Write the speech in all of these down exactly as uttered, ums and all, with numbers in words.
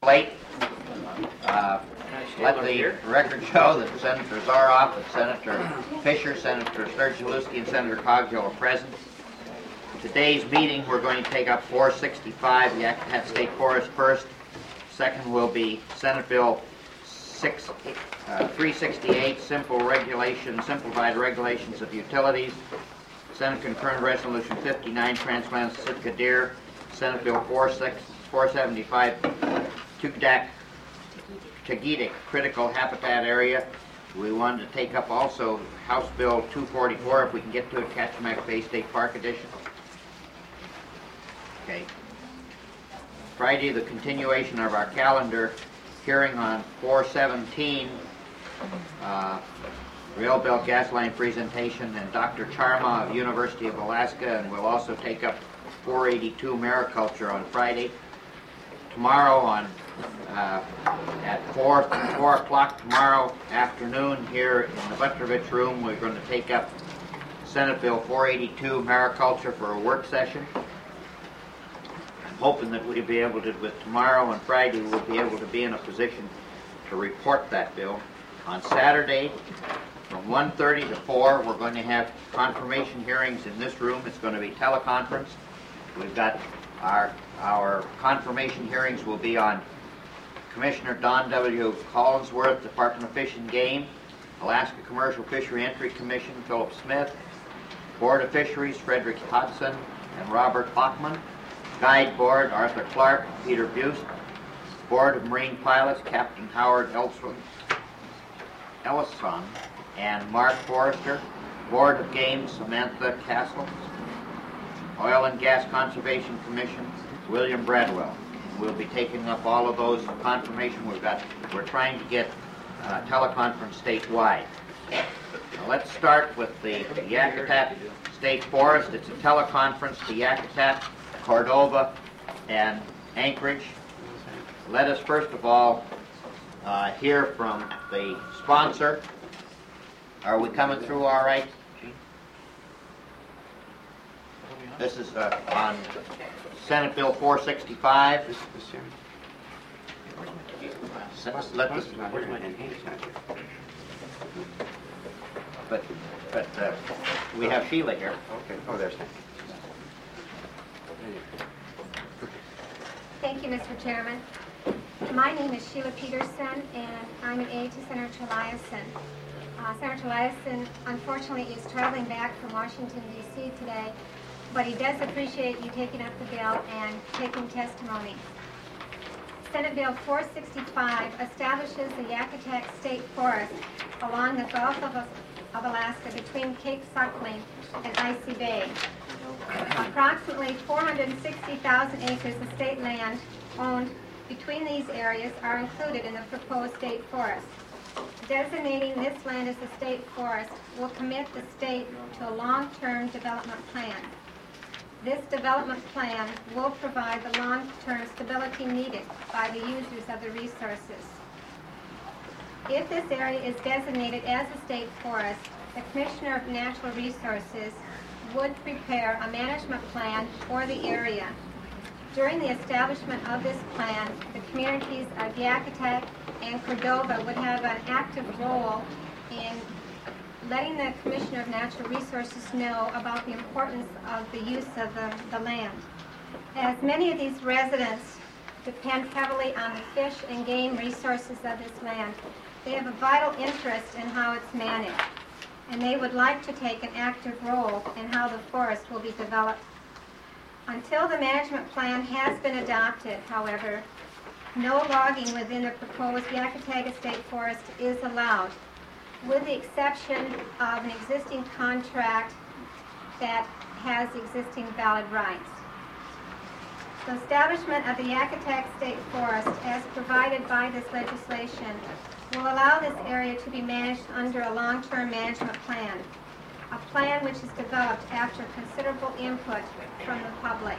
Late. Uh, let the record show that Senator Zaroff and Senator Fisher, Senator Sturgeluski, and Senator Coghill are present. Today's meeting, we're going to take up four sixty-five, the Yakutat State Forest first. Second will be Senate Bill six, uh, three sixty-eight, Simple Regulation, Simplified Regulations of Utilities. Senate Concurrent Resolution fifty-nine, Transplants Sitka Deer. Senate Bill four seventy-five, Tukdak, Tagetik Critical Habitat Area. We wanted to take up also House Bill two forty-four, if we can get to it, Kachemak Bay State Park Edition. Okay. Friday, the continuation of our calendar, hearing on four seventeen, uh, rail belt gas line presentation, and Doctor Charma of University of Alaska, and we'll also take up four eighty-two mariculture on Friday. Tomorrow on uh, at four four o'clock tomorrow afternoon here in the Butrovich room, we're going to take up Senate Bill four eighty-two mariculture for a work session. I'm hoping that we'll be able to, with tomorrow and Friday, we'll be able to be in a position to report that bill. On Saturday, from one thirty to four, we're going to have confirmation hearings in this room. It's going to be teleconference. We've got our our confirmation hearings will be on Commissioner Don W. Collinsworth, Department of Fish and Game, Alaska Commercial Fishery Entry Commission, Philip Smith, Board of Fisheries, Frederick Hodson and Robert Bachman, Guide Board, Arthur Clark, Peter Buse, Board of Marine Pilots, Captain Howard Ellison, Ellison and Mark Forrester, Board of Game, Samantha Castle, Oil and Gas Conservation Commission, William Bradwell. We'll be taking up all of those confirmation. We've got, we're trying to get uh, teleconference statewide. Now let's start with the Yakutat State Forest. It's a teleconference to Yakutat, Cordova, and Anchorage. Let us first of all uh, hear from the sponsor. Are we coming through all right? This is uh, on Senate Bill four sixty-five. Let this, but but uh, we have Sheila here. Okay. Oh, there's that. Thank you, Mister Chairman. My name is Sheila Peterson, and I'm an aide to Senator Eliason. Uh, Senator Eliason, unfortunately, is traveling back from Washington, D C today, but he does appreciate you taking up the bill and taking testimony. Senate Bill four sixty-five establishes the Yakutat State Forest along the Gulf of, of Alaska between Cape Suckling and Icy Bay. Approximately four hundred sixty thousand acres of state land owned between these areas are included in the proposed state forest. Designating this land as a state forest will commit the state to a long-term development plan. This development plan will provide the long-term stability needed by the users of the resources. If this area is designated as a state forest, the Commissioner of Natural Resources would prepare a management plan for the area. During the establishment of this plan, the communities of Yakutat and Cordova would have an active role in letting the Commissioner of Natural Resources know about the importance of the use of the, the land. As many of these residents depend heavily on the fish and game resources of this land, they have a vital interest in how it's managed, and they would like to take an active role in how the forest will be developed. Until the management plan has been adopted, however, no logging within the proposed Yakutat State Forest is allowed, with the exception of an existing contract that has existing valid rights. The establishment of the Yakutat State Forest, as provided by this legislation, will allow this area to be managed under a long-term management plan, a plan which is developed after considerable input from the public.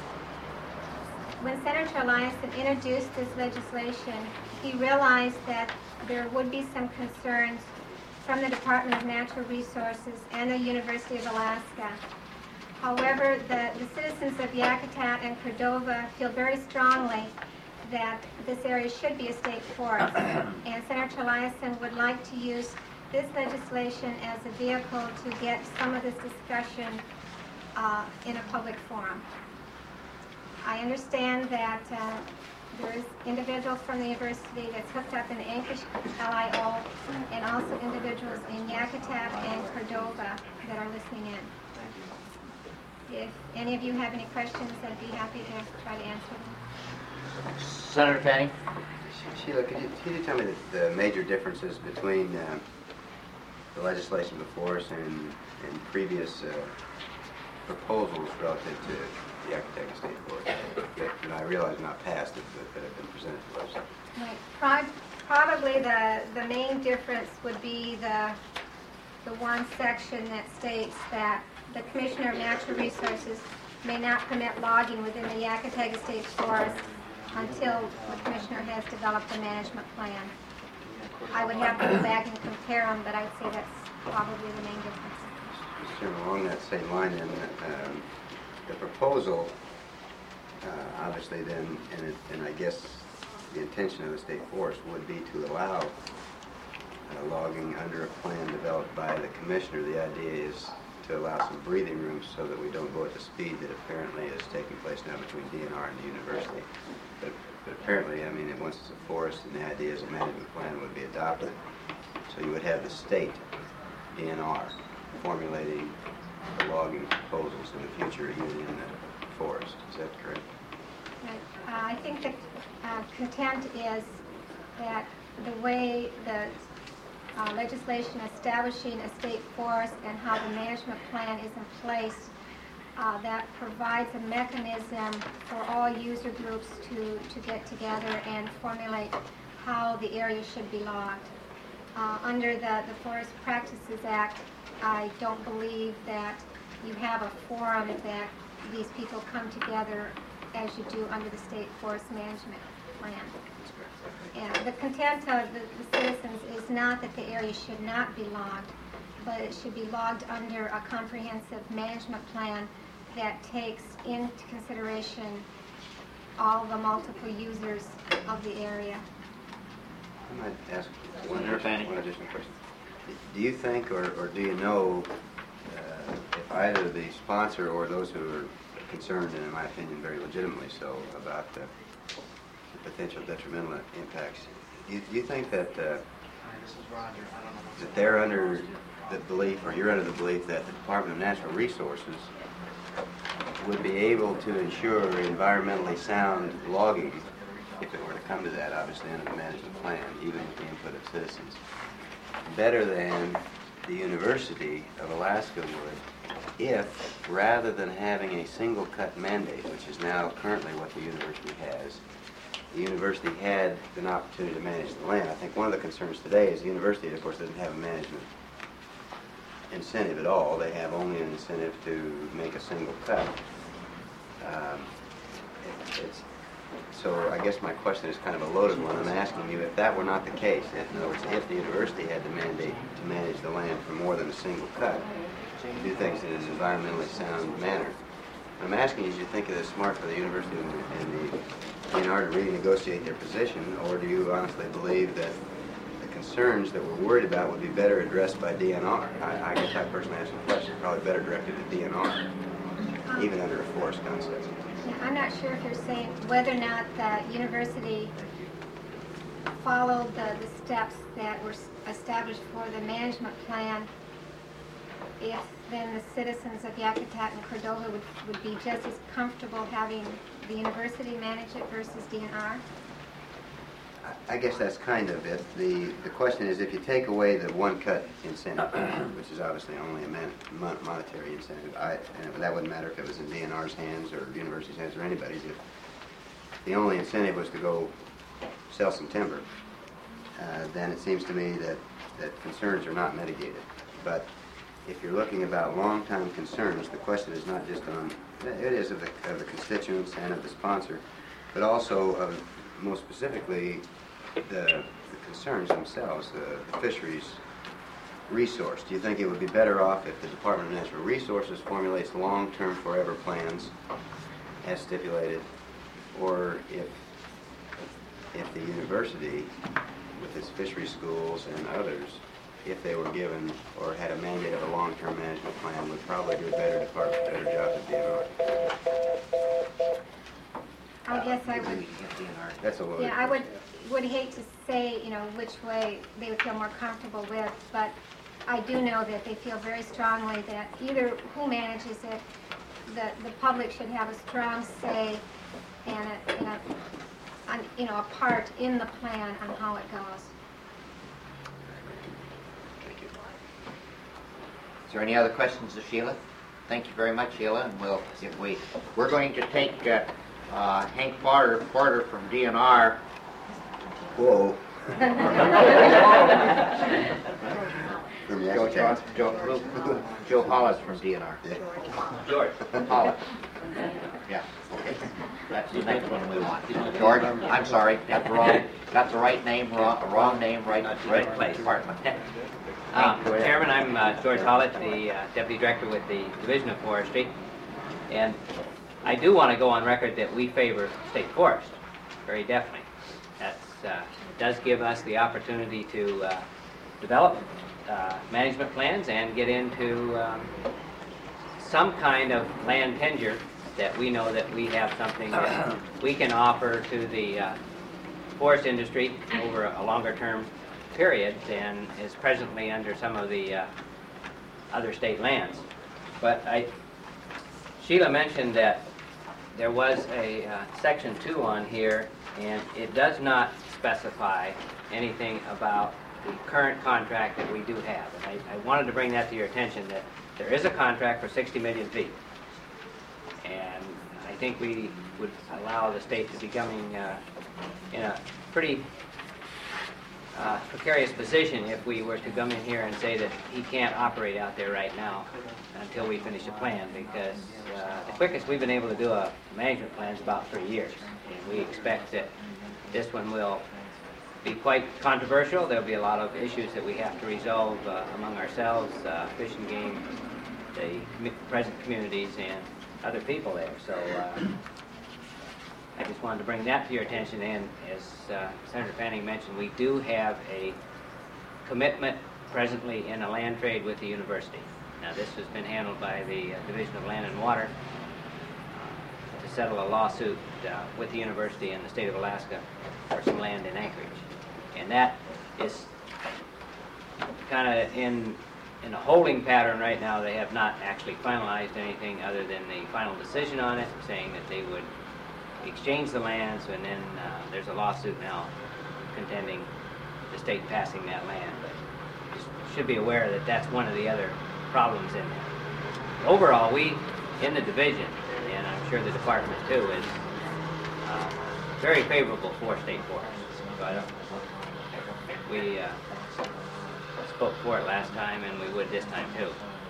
When Senator Eliason introduced this legislation, he realized that there would be some concerns from the Department of Natural Resources and the University of Alaska. However, the, the citizens of Yakutat and Cordova feel very strongly that this area should be a state forest. And Senator Eliason would like to use this legislation as a vehicle to get some of this discussion uh, in a public forum. I understand that uh, there's individuals from the university that's hooked up in the Anchorage L I O, and also individuals in Yakutat and Cordova that are listening in. If any of you have any questions, I'd be happy to try to answer them. Senator Fanning? Sheila, could you, could you tell me the, the major differences between uh, the legislation before us and, and previous uh, proposals relative to the Yakutat State Forest that, that I realize are not passed, but that have been presented to us? Right. Pro- probably the, the main difference would be the, the one section that states that the Commissioner of Natural Resources may not permit logging within the Yakutat State Forest until the Commissioner has developed a management plan. I would have to go back and compare them, but I'd say that's probably the main difference. Mister Chairman, along that same line, then, um, the proposal, uh, obviously then, and, it, and I guess the intention of the state forest would be to allow uh, logging under a plan developed by the commissioner. The idea is to allow some breathing room so that we don't go at the speed that apparently is taking place now between D N R and the university. But, but apparently, I mean, once it's a forest, and the idea is a management plan would be adopted. So you would have the state, D N R, formulating the logging proposals in the future, even in the forest. Is that correct? Right. Uh, I think the uh, content is that the way the uh, legislation establishing a state forest and how the management plan is in place, uh, that provides a mechanism for all user groups to, to get together and formulate how the area should be logged. Uh, under the, the Forest Practices Act, I don't believe that you have a forum that these people come together as you do under the State Forest Management Plan. And the content of the, the citizens is not that the area should not be logged, but it should be logged under a comprehensive management plan that takes into consideration all the multiple users of the area. I might ask one, Senator Fanning. one additional question. Do you think, or, or do you know, uh, if either the sponsor or those who are concerned, and in my opinion very legitimately so, about the, the potential detrimental impacts, do you, do you think that uh, that they're under the belief, or you're under the belief, that the Department of Natural Resources would be able to ensure environmentally sound logging, if it were to come to that, obviously under the management plan, even with the input of citizens, better than the University of Alaska would, if rather than having a single cut mandate, which is now currently what the university has, the university had an opportunity to manage the land. I think one of the concerns today is the university, of course, doesn't have a management incentive at all. They have only an incentive to make a single cut. Um, it, it's, so I guess my question is kind of a loaded one. I'm asking you, if that were not the case, in other words, if the university had the mandate to manage the land for more than a single cut, do things in an environmentally sound manner. What I'm asking you, is you think it is smart for the university and the D N R to renegotiate their position, or do you honestly believe that the concerns that we're worried about would be better addressed by D N R? I, I guess I personally ask the question, probably better directed at D N R, even under a forest concept. I'm not sure if you're saying whether or not the university followed the, the steps that were established for the management plan, if then the citizens of Yakutat and Cordova would, would be just as comfortable having the university manage it versus D N R? I guess that's kind of it. The, the question is, if you take away the one-cut incentive, which is obviously only a man, mon monetary incentive, I, and that wouldn't matter if it was in D N R's hands or the university's hands or anybody's, if the only incentive was to go sell some timber, uh, then it seems to me that, that concerns are not mitigated. But if you're looking about long-time concerns, the question is not just on, it is of the, of the constituents and of the sponsor, but also of, most specifically, the, the concerns themselves, the, the fisheries resource. Do you think it would be better off if the Department of Natural Resources formulates long-term forever plans as stipulated, or if if the university, with its fishery schools and others, if they were given or had a mandate of a long-term management plan, would probably do a better department, better job than D N R. I guess I would, That's a little. yeah, I would, would hate to say, you know, which way they would feel more comfortable with, but I do know that they feel very strongly that either who manages it, the, the public should have a strong say and a, and a, on, you know, a part in the plan on how it goes. Thank you. Is there any other questions of Sheila? Thank you very much, Sheila, and we'll, if we, we're going to take uh, uh, Hank Porter, Porter from D N R. Whoa. From the Joe, Acton Joe, Joe, Joe Hollis from D N R. George. Hollis. Yeah, okay. That's the next one we want. George, I'm sorry, got the wrong, got the right name, wrong, wrong name, right, right place, department. Uh, Chairman, I'm uh, George Hollett, the uh, Deputy Director with the Division of Forestry, and I do want to go on record that we favor state forest, very definitely. That uh, does give us the opportunity to uh, develop uh, management plans and get into um, some kind of land tenure that we know that we have something that we can offer to the uh, forest industry over a longer term period than is presently under some of the uh, other state lands. But I, Sheila mentioned that there was a uh, section two on here, and it does not specify anything about the current contract that we do have. And I, I wanted to bring that to your attention, that there is a contract for sixty million feet. And I think we would allow the state to be coming uh, in a pretty uh, precarious position if we were to come in here and say that he can't operate out there right now until we finish a plan, because uh, the quickest we've been able to do a management plan is about three years. And we expect that this one will be quite controversial. There'll be a lot of issues that we have to resolve uh, among ourselves, uh, Fish and Game, the commu present communities, and other people there. So uh, I just wanted to bring that to your attention, and as uh, Senator Fanning mentioned, we do have a commitment presently in a land trade with the university. Now this has been handled by the uh, Division of Land and Water uh, to settle a lawsuit uh, with the university in the state of Alaska for some land in Anchorage. And that is kind of in in a holding pattern right now. They have not actually finalized anything other than the final decision on it, saying that they would exchange the lands, and then uh, there's a lawsuit now contending the state passing that land. But you should be aware that that's one of the other problems in there. Overall, we in the division, and I'm sure the department too, is uh, very favorable for state forests. So I don't, we uh, spoke for it last time, and we would this time too.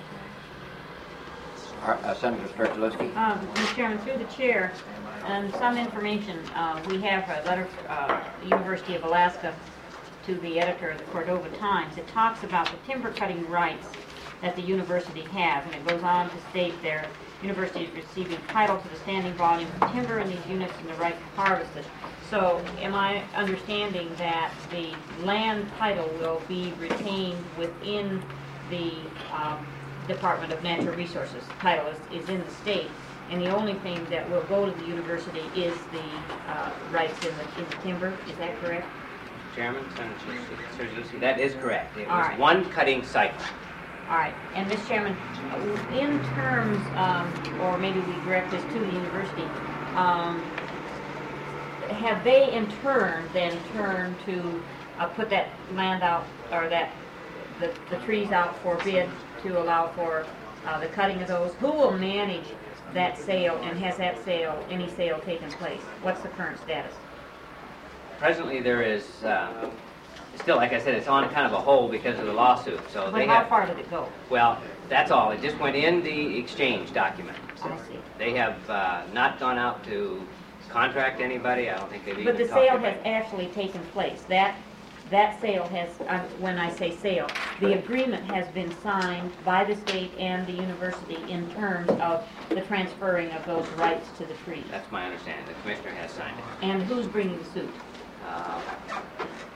Uh, Senator Sterczewski. Um, Mister Chairman, through the chair, um, some information. Uh, we have a letter from uh, the University of Alaska to the editor of the Cordova Times. It talks about the timber cutting rights that the university has, and it goes on to state their university is receiving title to the standing volume of timber in these units and the right to harvest it. So am I understanding that the land title will be retained within the um, Department of Natural Resources? The title is, is in the state, and the only thing that will go to the university is the uh, rights in the, in the timber. Is that correct? Chairman, Senator Sterczewski, that is correct. It All was right. one cutting cycle. All right. And Mister Chairman, in terms, um, or maybe we direct this to the university, um, have they in turn then turned to uh, put that land out, or that the, the trees out for bid to allow for uh, the cutting of those? Who will manage that sale, and has that sale, any sale taken place? What's the current status? Presently, there is uh, still, like I said, it's on kind of a hold because of the lawsuit. So But they how have, far did it go? well, that's all. It just went in the exchange document. I see. They have uh, not gone out to contract anybody. I don't think they've even But the talked sale about has it. actually taken place. That, that sale has, uh, when I say sale, the agreement has been signed by the state and the university in terms of the transferring of those rights to the trees. That's my understanding. The commissioner has signed it. And who's bringing the suit? Uh,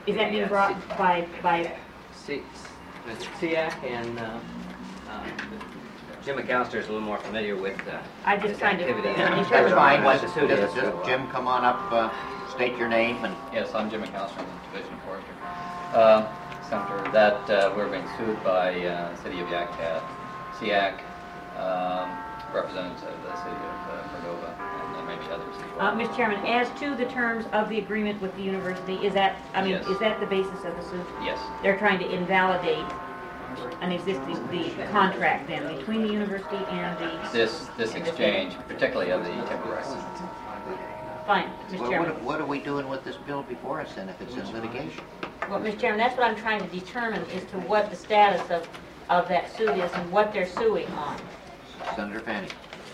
Is that being Yeah, brought by, by, C- Mister SEAC and uh, uh, Jim McAllister is a little more familiar with uh, I just this kind of- activity. That's That's fine. What the suit is. Just, just Jim, come on up, uh, state your name and Yes, I'm Jim McAllister, I'm the Division of Forestry. Uh, Senator, that uh, we're being sued by uh, City of Yakutat, SEAC, um, representatives of the City of uh, Cordova, and uh, maybe others as well. uh, Mister Chairman, as to the terms of the agreement with the university, is that, I mean, Yes. is that the basis of the suit? Yes, They're trying to invalidate an existing, the contract then between the university and the... this this and the exchange, particularly of the timber rights. Fine, Mister Well, Chairman. what, what are we doing with this bill before us then if it's in litigation? Well, Mister Chairman, that's what I'm trying to determine as to what the status of, of that suit is and what they're suing on. Senator Fanning.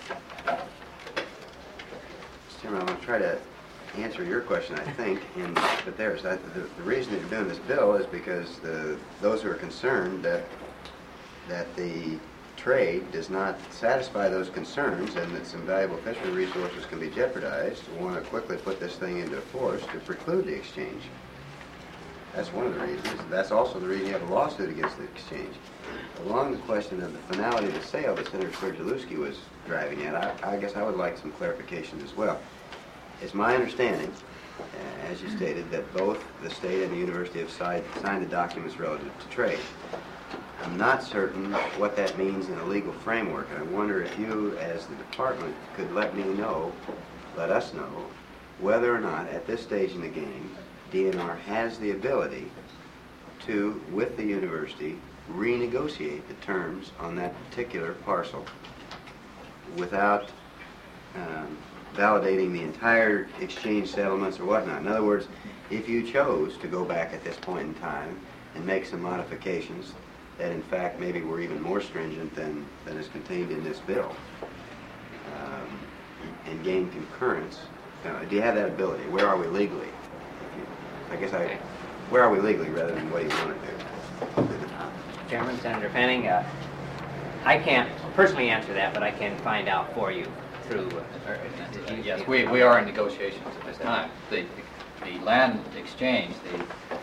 Mister Chairman, I'm going to try to answer your question, I think, in, but there's, I, the, the reason that you're doing this bill is because the, those who are concerned that, that the trade does not satisfy those concerns and that some valuable fishery resources can be jeopardized, want to quickly put this thing into force to preclude the exchange. That's one of the reasons. That's also the reason you have a lawsuit against the exchange. Along the question of the finality of the sale that Senator Sturgielewski was driving at, I, I guess I would like some clarification as well. It's my understanding, uh, as you stated, that both the state and the university have signed, signed the documents relative to trade. I'm not certain what that means in a legal framework, and I wonder if you, as the department, could let me know, let us know, whether or not, at this stage in the game, D N R has the ability to, with the university, renegotiate the terms on that particular parcel without um, validating the entire exchange settlements or whatnot. In other words, if you chose to go back at this point in time and make some modifications that in fact maybe were even more stringent than, than is contained in this bill, um, and gain concurrence, uh, do you have that ability? Where are we legally? If you, I guess I, where are we legally rather than what do you want to do? Chairman, Senator Fanning, uh, I can't personally answer that, but I can find out for you through... Uh, or, did you- Yes, we, we are in negotiations at this time. The, the, the land exchange, the, uh,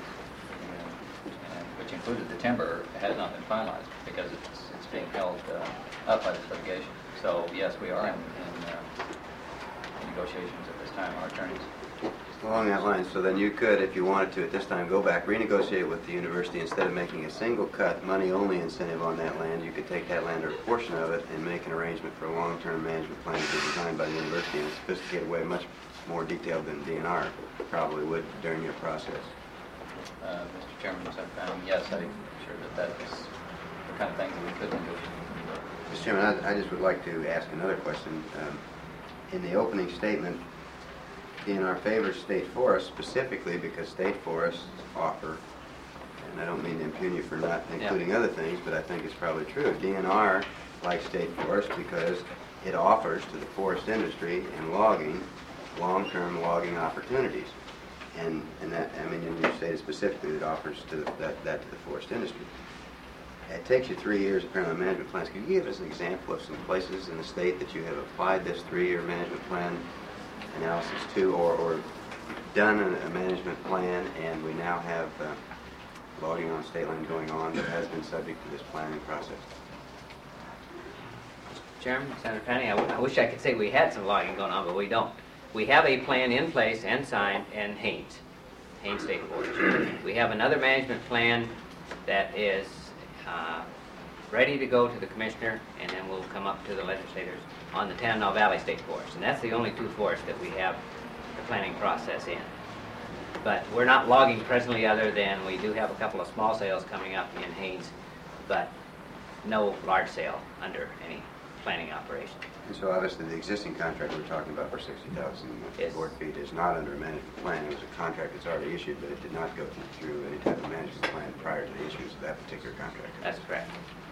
which included the timber, has not been finalized because it's, it's being held uh, up by this litigation. So yes, we are in, in uh, negotiations at this time, our attorneys. Along that line, so then you could, if you wanted to, at this time, go back, renegotiate with the university. Instead of making a single cut, money-only incentive on that land, you could take that land or a portion of it and make an arrangement for a long-term management plan to be designed by the university in a sophisticated way, much more detailed than D N R probably would during your process. Uh, Mister Chairman, Senator Fanning, yes, I'm sure that that is the kind of things that we could negotiate. Mister Chairman, I, I just would like to ask another question. Um, in the opening statement, D N R favors state forests specifically because state forests offer, and I don't mean to impugn you for not including Yeah. other things, but I think it's probably true. D N R likes state forests because it offers to the forest industry and logging long-term logging opportunities. And, and that, I mean, you stated specifically that it offers to the, that, that to the forest industry. It takes you three years apparently on management plans. Can you give us an example of some places in the state that you have applied this three-year management plan analysis to, or, or done a, a management plan, and we now have uh, logging on state land going on that has been subject to this planning process? Chairman, Senator Fanning, I, w- I wish I could say we had some logging going on, but we don't. We have a plan in place and signed in Haines, Haines State Forest. We have another management plan that is uh, ready to go to the commissioner, and then we'll come up to the legislators on the Tanana Valley State Forest. And that's the only two forests that we have the planning process in. But we're not logging presently, other than we do have a couple of small sales coming up in Haines, but no large sale under any planning operation. And so obviously the existing contract we're talking about for sixty thousand Yes. board feet is not under a management plan. It was a contract that's already issued, but it did not go through any type of management plan prior to the issuance of that particular contract. That's correct.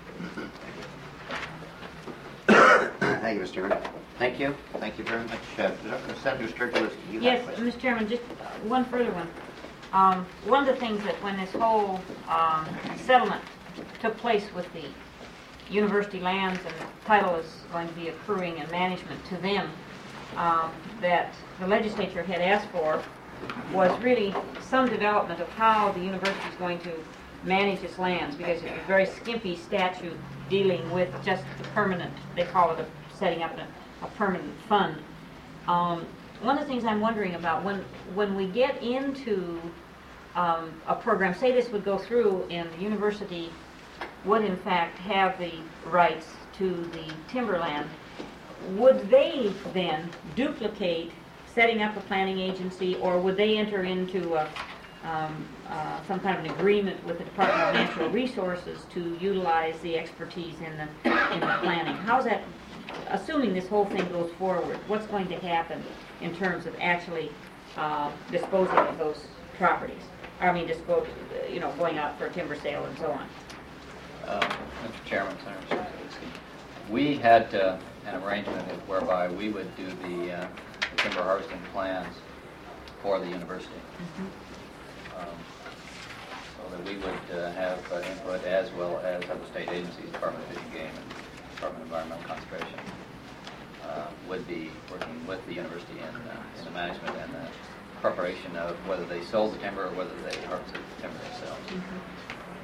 Thank you, Mister Chairman. Thank you. Thank you very much. Uh, Senator Sturgill, you have a Yes, question. Mister Chairman, just one further one. Um, one of the things that when this whole um, settlement took place with the university lands and the title is going to be accruing and management to them, um, that the legislature had asked for was really some development of how the university is going to manage its lands, because it's a very skimpy statute dealing with just the permanent, they call it a, setting up a, a permanent fund. Um, one of the things I'm wondering about, when, when we get into um, a program, say this would go through and the university would in fact have the rights to the timberland, would they then duplicate setting up a planning agency, or would they enter into a, um, uh, some kind of an agreement with the Department of Natural Resources to utilize the expertise in the, in the planning? How's that, assuming this whole thing goes forward, what's going to happen in terms of actually uh, disposing of those properties? I mean, dispose, you know, going out for a timber sale and so on. Uh, Mister Chairman, Senator Suzuki, we had uh, an arrangement whereby we would do the, uh, the timber harvesting plans for the university. Mm-hmm. um, so that we would uh, have uh, input as well as other state agencies, Department of Fish and Game and Department of Environmental Conservation, uh, would be working with the university in, uh, in the management and the preparation of whether they sold the timber or whether they harvested the timber themselves. Mm-hmm.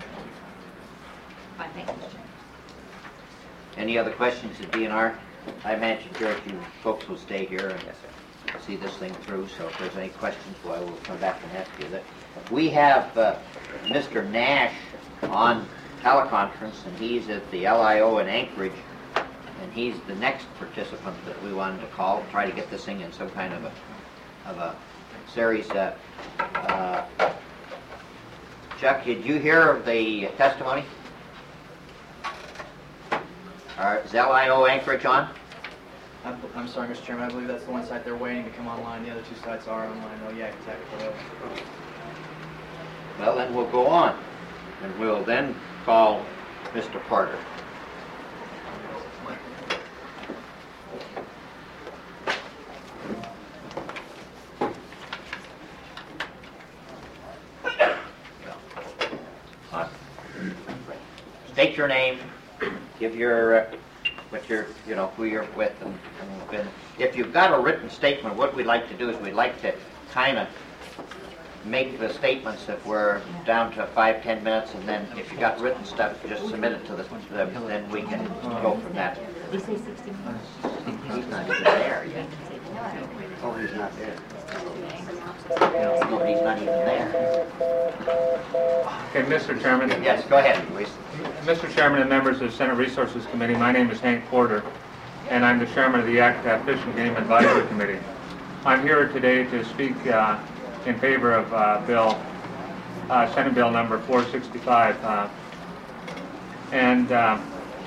I think. Any other questions at D N R? I imagine, George, you folks will stay here and see this thing through, so if there's any questions, well, we'll come back and ask you that. We have uh, Mister Nash on teleconference, and he's at the L I O in Anchorage, and he's the next participant that we wanted to call, try to get this thing in some kind of a, of a series. Uh, uh, Chuck, did you hear the testimony? Are, is L I O Anchorage on? I'm, I'm sorry, Mister Chairman, I believe that's the one site they're waiting to come online. The other two sites are online. Oh, yeah, exactly. Well, then we'll go on, and we'll then call Mister Porter. State your name, give your, uh, what you're, you know, who you're with, and, and been. If you've got a written statement, what we'd like to do is we'd like to kind of make the statements if we're down to five, ten minutes, and then if you got written stuff, just submit it to the, the then we can go from that. You say sixty minutes? He's not even there yet. Oh, he's not there. No, he's not even there. Okay, Mister Chairman. Yes, go ahead, please. Mister Chairman and members of the Senate Resources Committee, my name is Hank Porter, and I'm the chairman of the Yakutat Fish and Game Advisory Committee. I'm here today to speak uh, in favor of uh, Bill, uh, Senate Bill number four sixty-five. Uh, and uh,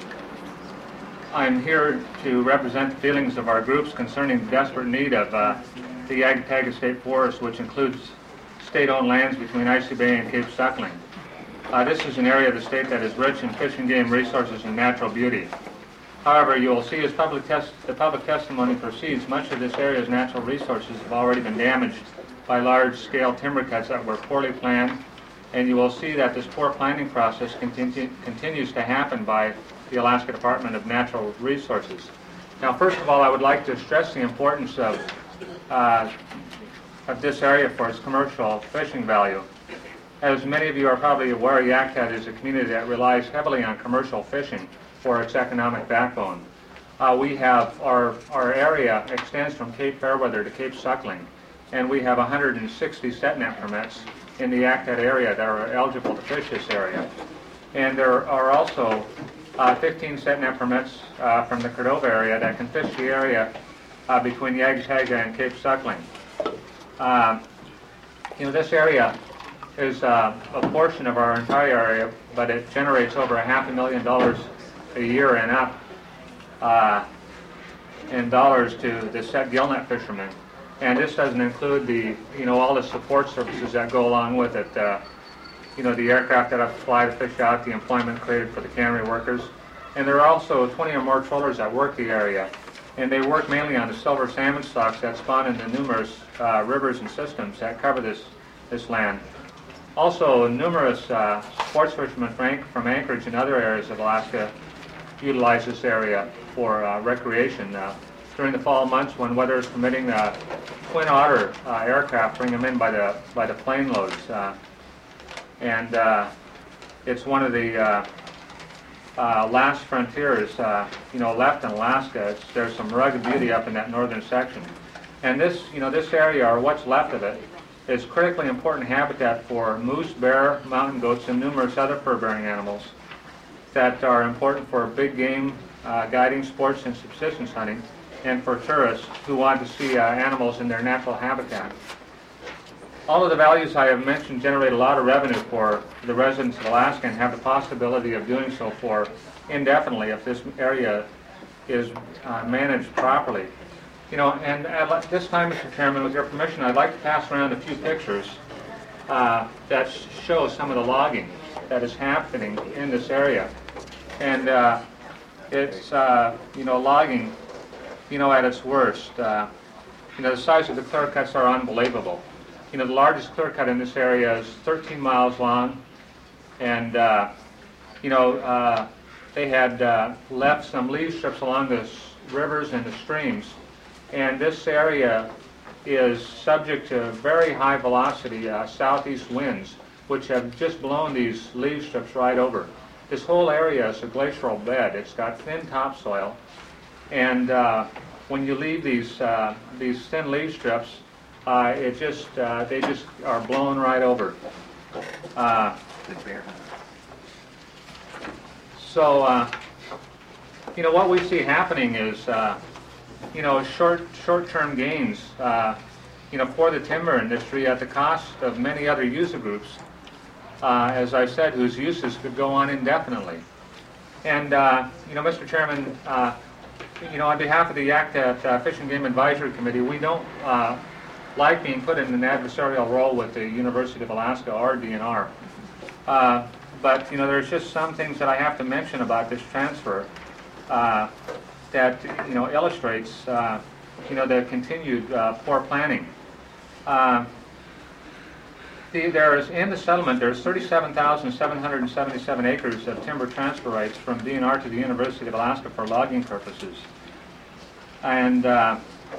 I'm here to represent the feelings of our groups concerning the desperate need of uh, the Yagataga State Forest, which includes state-owned lands between Icy Bay and Cape Suckling. Uh, this is an area of the state that is rich in fish and game resources and natural beauty. However, you will see as public test the public testimony proceeds, much of this area's natural resources have already been damaged by large-scale timber cuts that were poorly planned, and you will see that this poor planning process continue, continues to happen by the Alaska Department of Natural Resources. Now, first of all, I would like to stress the importance of, uh, of this area for its commercial fishing value. As many of you are probably aware, Yakutat is a community that relies heavily on commercial fishing for its economic backbone. Uh, we have, our, our area extends from Cape Fairweather to Cape Suckling, and we have one hundred sixty set net permits in the Yakutat area that are eligible to fish this area. And there are also uh, fifteen set net permits uh, from the Cordova area that can fish the area uh, between Yagataga and Cape Suckling. Uh, you know, this area is uh, a portion of our entire area, but it generates over a half a million dollars a year and up uh, in dollars to the set gillnet fishermen. And this doesn't include the, you know, all the support services that go along with it. Uh, you know, the aircraft that have to fly the fish out, the employment created for the cannery workers. And there are also twenty or more trawlers that work the area. And they work mainly on the silver salmon stocks that spawn in the numerous uh, rivers and systems that cover this, this land. Also, numerous uh, sports fishermen from, from Anchorage and other areas of Alaska utilize this area for uh, recreation. Uh, during the fall months when weather is permitting. Uh, Twin Otter uh, aircraft bring them in by the by the plane loads, uh, and uh, it's one of the uh, uh, last frontiers, uh, you know, left in Alaska. It's, there's some rugged beauty up in that northern section, and this, you know, this area, or what's left of it, is critically important habitat for moose, bear, mountain goats, and numerous other fur-bearing animals that are important for big game uh, guiding, sports, and subsistence hunting, and for tourists who want to see uh, animals in their natural habitat. All of the values I have mentioned generate a lot of revenue for the residents of Alaska and have the possibility of doing so for indefinitely if this area is uh, managed properly. You know, and at this time, Mister Chairman, with your permission, I'd like to pass around a few pictures uh, that show some of the logging that is happening in this area. And uh, it's, uh, you know, logging, you know, at its worst. Uh, you know, the size of the clear cuts are unbelievable. You know, the largest clear cut in this area is thirteen miles long, and, uh, you know, uh, they had uh, left some leaf strips along the rivers and the streams, and this area is subject to very high velocity uh, southeast winds, which have just blown these leaf strips right over. This whole area is a glacial bed. It's got thin topsoil, and uh, when you leave these uh, these thin leaf strips, uh, it just uh, they just are blown right over. Uh, so, uh, you know, what we see happening is, uh, you know, short short-term gains, uh, you know, for the timber industry at the cost of many other user groups. Uh, as I said, whose uses could go on indefinitely. And, uh, you know, Mister Chairman, uh, you know, on behalf of the Yakutat uh, Fish and Game Advisory Committee, we don't uh, like being put in an adversarial role with the University of Alaska or D N R. Uh, but, you know, there's just some things that I have to mention about this transfer uh, that, you know, illustrates, uh, you know, the continued uh, poor planning. Uh, The, there's, in the settlement, there's thirty-seven thousand seven hundred seventy-seven acres of timber transfer rights from D N R to the University of Alaska for logging purposes. And uh,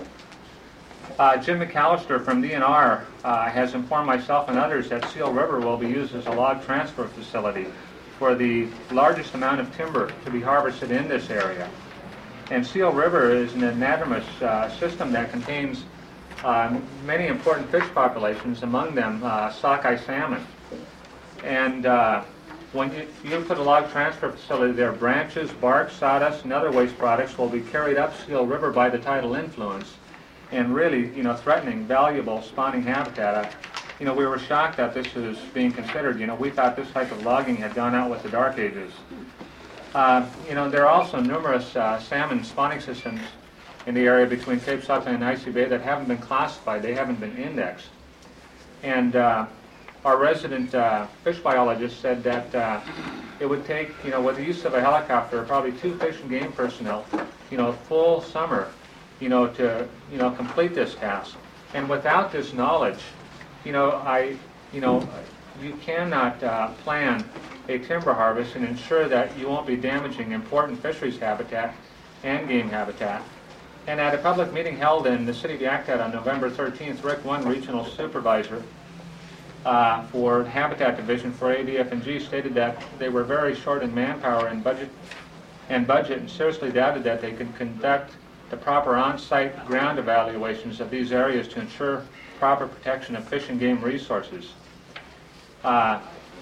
uh, Jim McAllister from D N R uh, has informed myself and others that Seal River will be used as a log transfer facility for the largest amount of timber to be harvested in this area. And Seal River is an anadromous uh, system that contains Uh, many important fish populations, among them uh, sockeye salmon. And uh, when you, you put a log transfer facility there, branches, bark, sawdust, and other waste products will be carried up Seal River by the tidal influence and really, you know, threatening valuable spawning habitat. Uh, you know, we were shocked that this was being considered. You know, we thought this type of logging had gone out with the Dark Ages. Uh, you know, there are also numerous uh, salmon spawning systems in the area between Cape Suckling and Icy Bay that haven't been classified, they haven't been indexed. And uh, our resident uh, fish biologist said that uh, it would take, you know, with the use of a helicopter, probably two fish and game personnel, you know, a full summer, you know, to, you know, complete this task. And without this knowledge, you know, I, you know, you cannot uh, plan a timber harvest and ensure that you won't be damaging important fisheries habitat and game habitat. And at a public meeting held in the city of Yakutat on November thirteenth, Rick One, Regional Supervisor uh, for Habitat Division for A D F N G, stated that they were very short in manpower and budget, and budget, and seriously doubted that they could conduct the proper on-site ground evaluations of these areas to ensure proper protection of fish and game resources. Uh,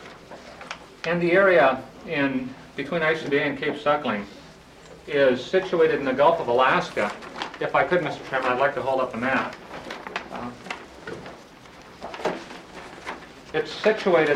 and the area in between Icy Bay and Cape Suckling is situated in the Gulf of Alaska. If I could, Mister Chairman, I'd like to hold up the map. Uh, it's situated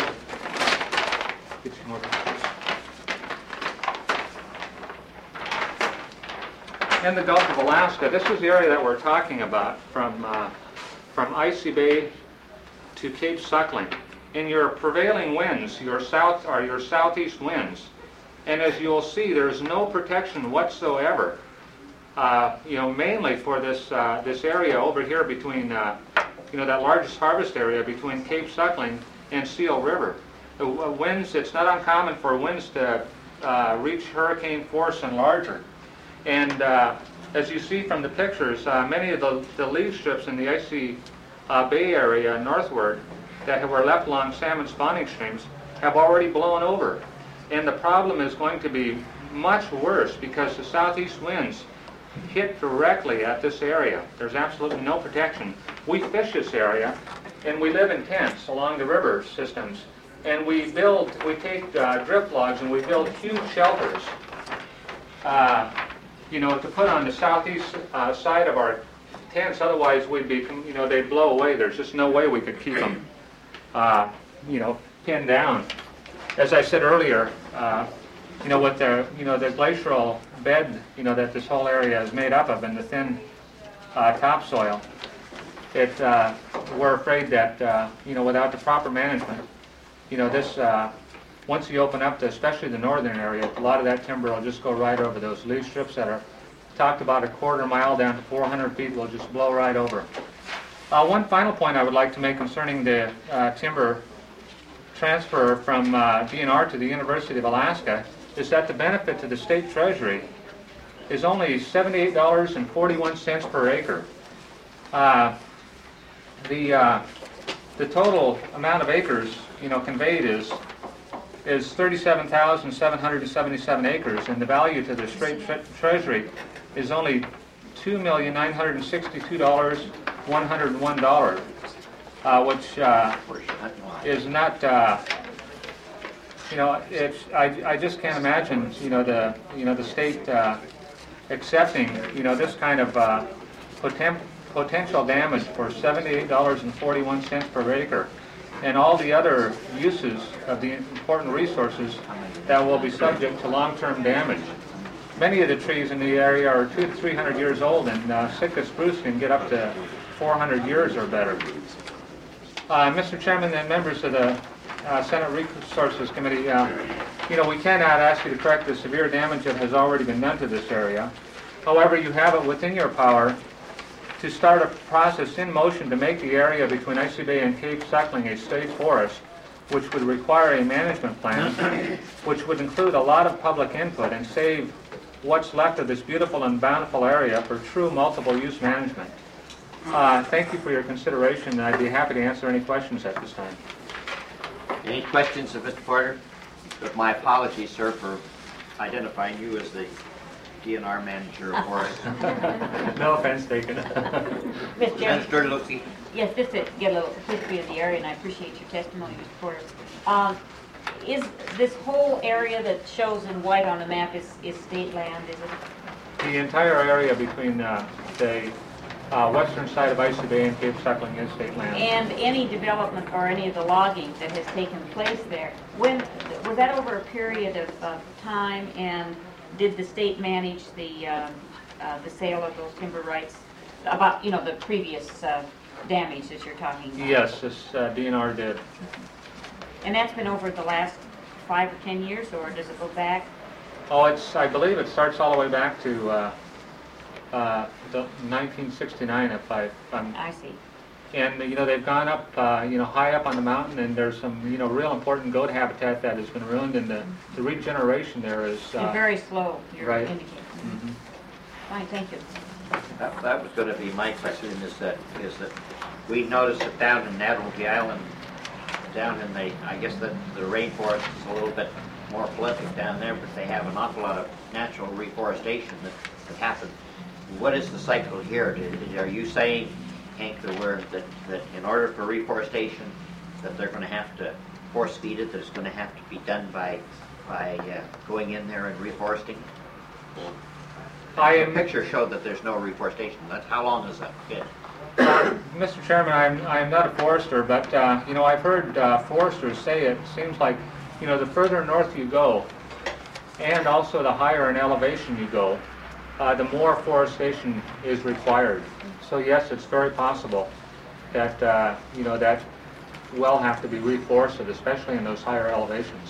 in the Gulf of Alaska. This is the area that we're talking about, from uh, from Icy Bay to Cape Suckling. In your prevailing winds, your south are your southeast winds. And as you'll see, there's no protection whatsoever, uh, you know, mainly for this uh, this area over here between, uh, you know, that largest harvest area between Cape Suckling and Seal River. The uh, winds, it's not uncommon for winds to uh, reach hurricane force and larger. And uh, as you see from the pictures, uh, many of the, the leaf strips in the icy uh, bay area northward that were left along salmon spawning streams have already blown over. And the problem is going to be much worse because the southeast winds hit directly at this area. There's absolutely no protection. We fish this area, and we live in tents along the river systems. And we build, we take uh, drift logs and we build huge shelters, uh, you know, to put on the southeast uh, side of our tents. Otherwise, we'd be, you know, they'd blow away. There's just no way we could keep them, uh, you know, pinned down. As I said earlier, uh, you know, with the, you know, the glacial bed, you know, that this whole area is made up of, and the thin uh, topsoil, it, uh, we're afraid that, uh, you know, without the proper management, you know, this, uh, once you open up, the, especially the northern area, a lot of that timber will just go right over those leaf strips that are talked about a quarter mile down to four hundred feet, will just blow right over. Uh, one final point I would like to make concerning the uh, timber transfer from uh, D N R to the University of Alaska is that the benefit to the state treasury is only seventy-eight dollars and forty-one cents per acre. Uh, the uh, the total amount of acres, you know, conveyed is is thirty-seven thousand seven hundred seventy-seven acres, and the value to the state tre treasury is only two million nine hundred sixty-two thousand one hundred one dollars, uh, which uh, is not, uh, you know, it's, I, I just can't imagine, you know, the, you know, the state uh, accepting, you know, this kind of uh, poten potential damage for seventy-eight dollars and forty-one cents per acre, and all the other uses of the important resources that will be subject to long-term damage. Many of the trees in the area are two to three hundred years old, and uh, Sitka spruce can get up to four hundred years or better. Uh, Mister Chairman and members of the uh, Senate Resources Committee, uh, you know, we cannot ask you to correct the severe damage that has already been done to this area. However, you have it within your power to start a process in motion to make the area between Icy Bay and Cape Suckling a state forest, which would require a management plan, which would include a lot of public input and save what's left of this beautiful and bountiful area for true multiple-use management. Uh, thank you for your consideration, and I'd be happy to answer any questions at this time. Any questions of Mister Porter? But my apologies, sir, for identifying you as the D N R manager of forest. No offense taken. Mister Chairman, Minister Lucy. yes, just to get a little history of the area, and I appreciate your testimony, Mister Porter. Um, is this whole area that shows in white on the map is, is state land, is it? The entire area between uh, the uh, western side of Icy Bay and Cape Suckling is state land. And any development or any of the logging that has taken place there, when was that over a period of uh, time, and did the state manage the uh, uh, the sale of those timber rights? About, you know, the previous uh, damage that you're talking about? Yes, this uh, D N R did. And that's been over the last five or ten years, or does it go back? Oh, it's, I believe it starts all the way back to uh, uh, the nineteen sixty-nine, if, I, if I'm... I see. And, you know, they've gone up, uh, you know, high up on the mountain, and there's some, you know, real important goat habitat that has been ruined, and the, the regeneration there is... Uh, And very slow, you're right. indicating. Mm-hmm. Fine, thank you. That, that was going to be my question, is that, is that we noticed that down in Admiralty Island, down in the, I guess the, the rainforest is a little bit more prolific down there, but they have an awful lot of natural reforestation that, that happens. What is the cycle here? Are you saying, Hank, that, we're, that, that in order for reforestation, that they're going to have to force feed it, that it's going to have to be done by, by uh, going in there and reforesting? I The am... picture showed that there's no reforestation. That's, how long has that been? Uh, Mister Chairman, I'm, I'm not a forester, but, uh, you know, I've heard uh, foresters say it seems like, you know, the further north you go, and also the higher in elevation you go, uh, the more forestation is required. So yes, it's very possible that, uh, you know, that will have to be reforested, especially in those higher elevations.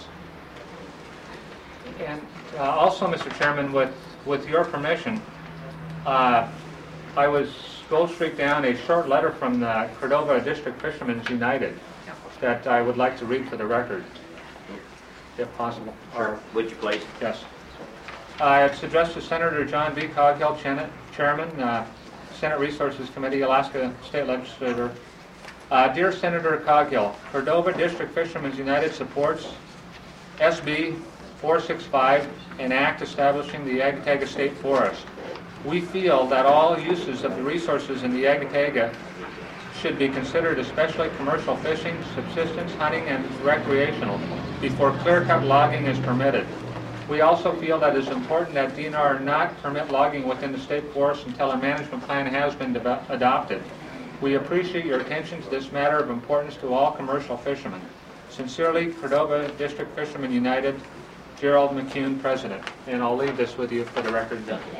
And uh, also, Mister Chairman, with, with your permission, uh, I was Goldstreak down a short letter from the Cordova District Fishermen's United that I would like to read for the record, if possible. Sure. Would you please? Yes. Uh, It's addressed to Senator John B. Coghill, Chairman, Chairman, uh, Senate Resources Committee, Alaska State Legislator. Uh, Dear Senator Coghill, Cordova District Fishermen's United supports S B four sixty-five, an act establishing the Yagattaga State Forest. We feel that all uses of the resources in the Yagattaga should be considered, especially commercial fishing, subsistence, hunting, and recreational, before clear-cut logging is permitted. We also feel that it is important that D N R not permit logging within the state forest until a management plan has been adopted. We appreciate your attention to this matter of importance to all commercial fishermen. Sincerely, Cordova District Fishermen United, Gerald McCune, President. And I'll leave this with you for the record.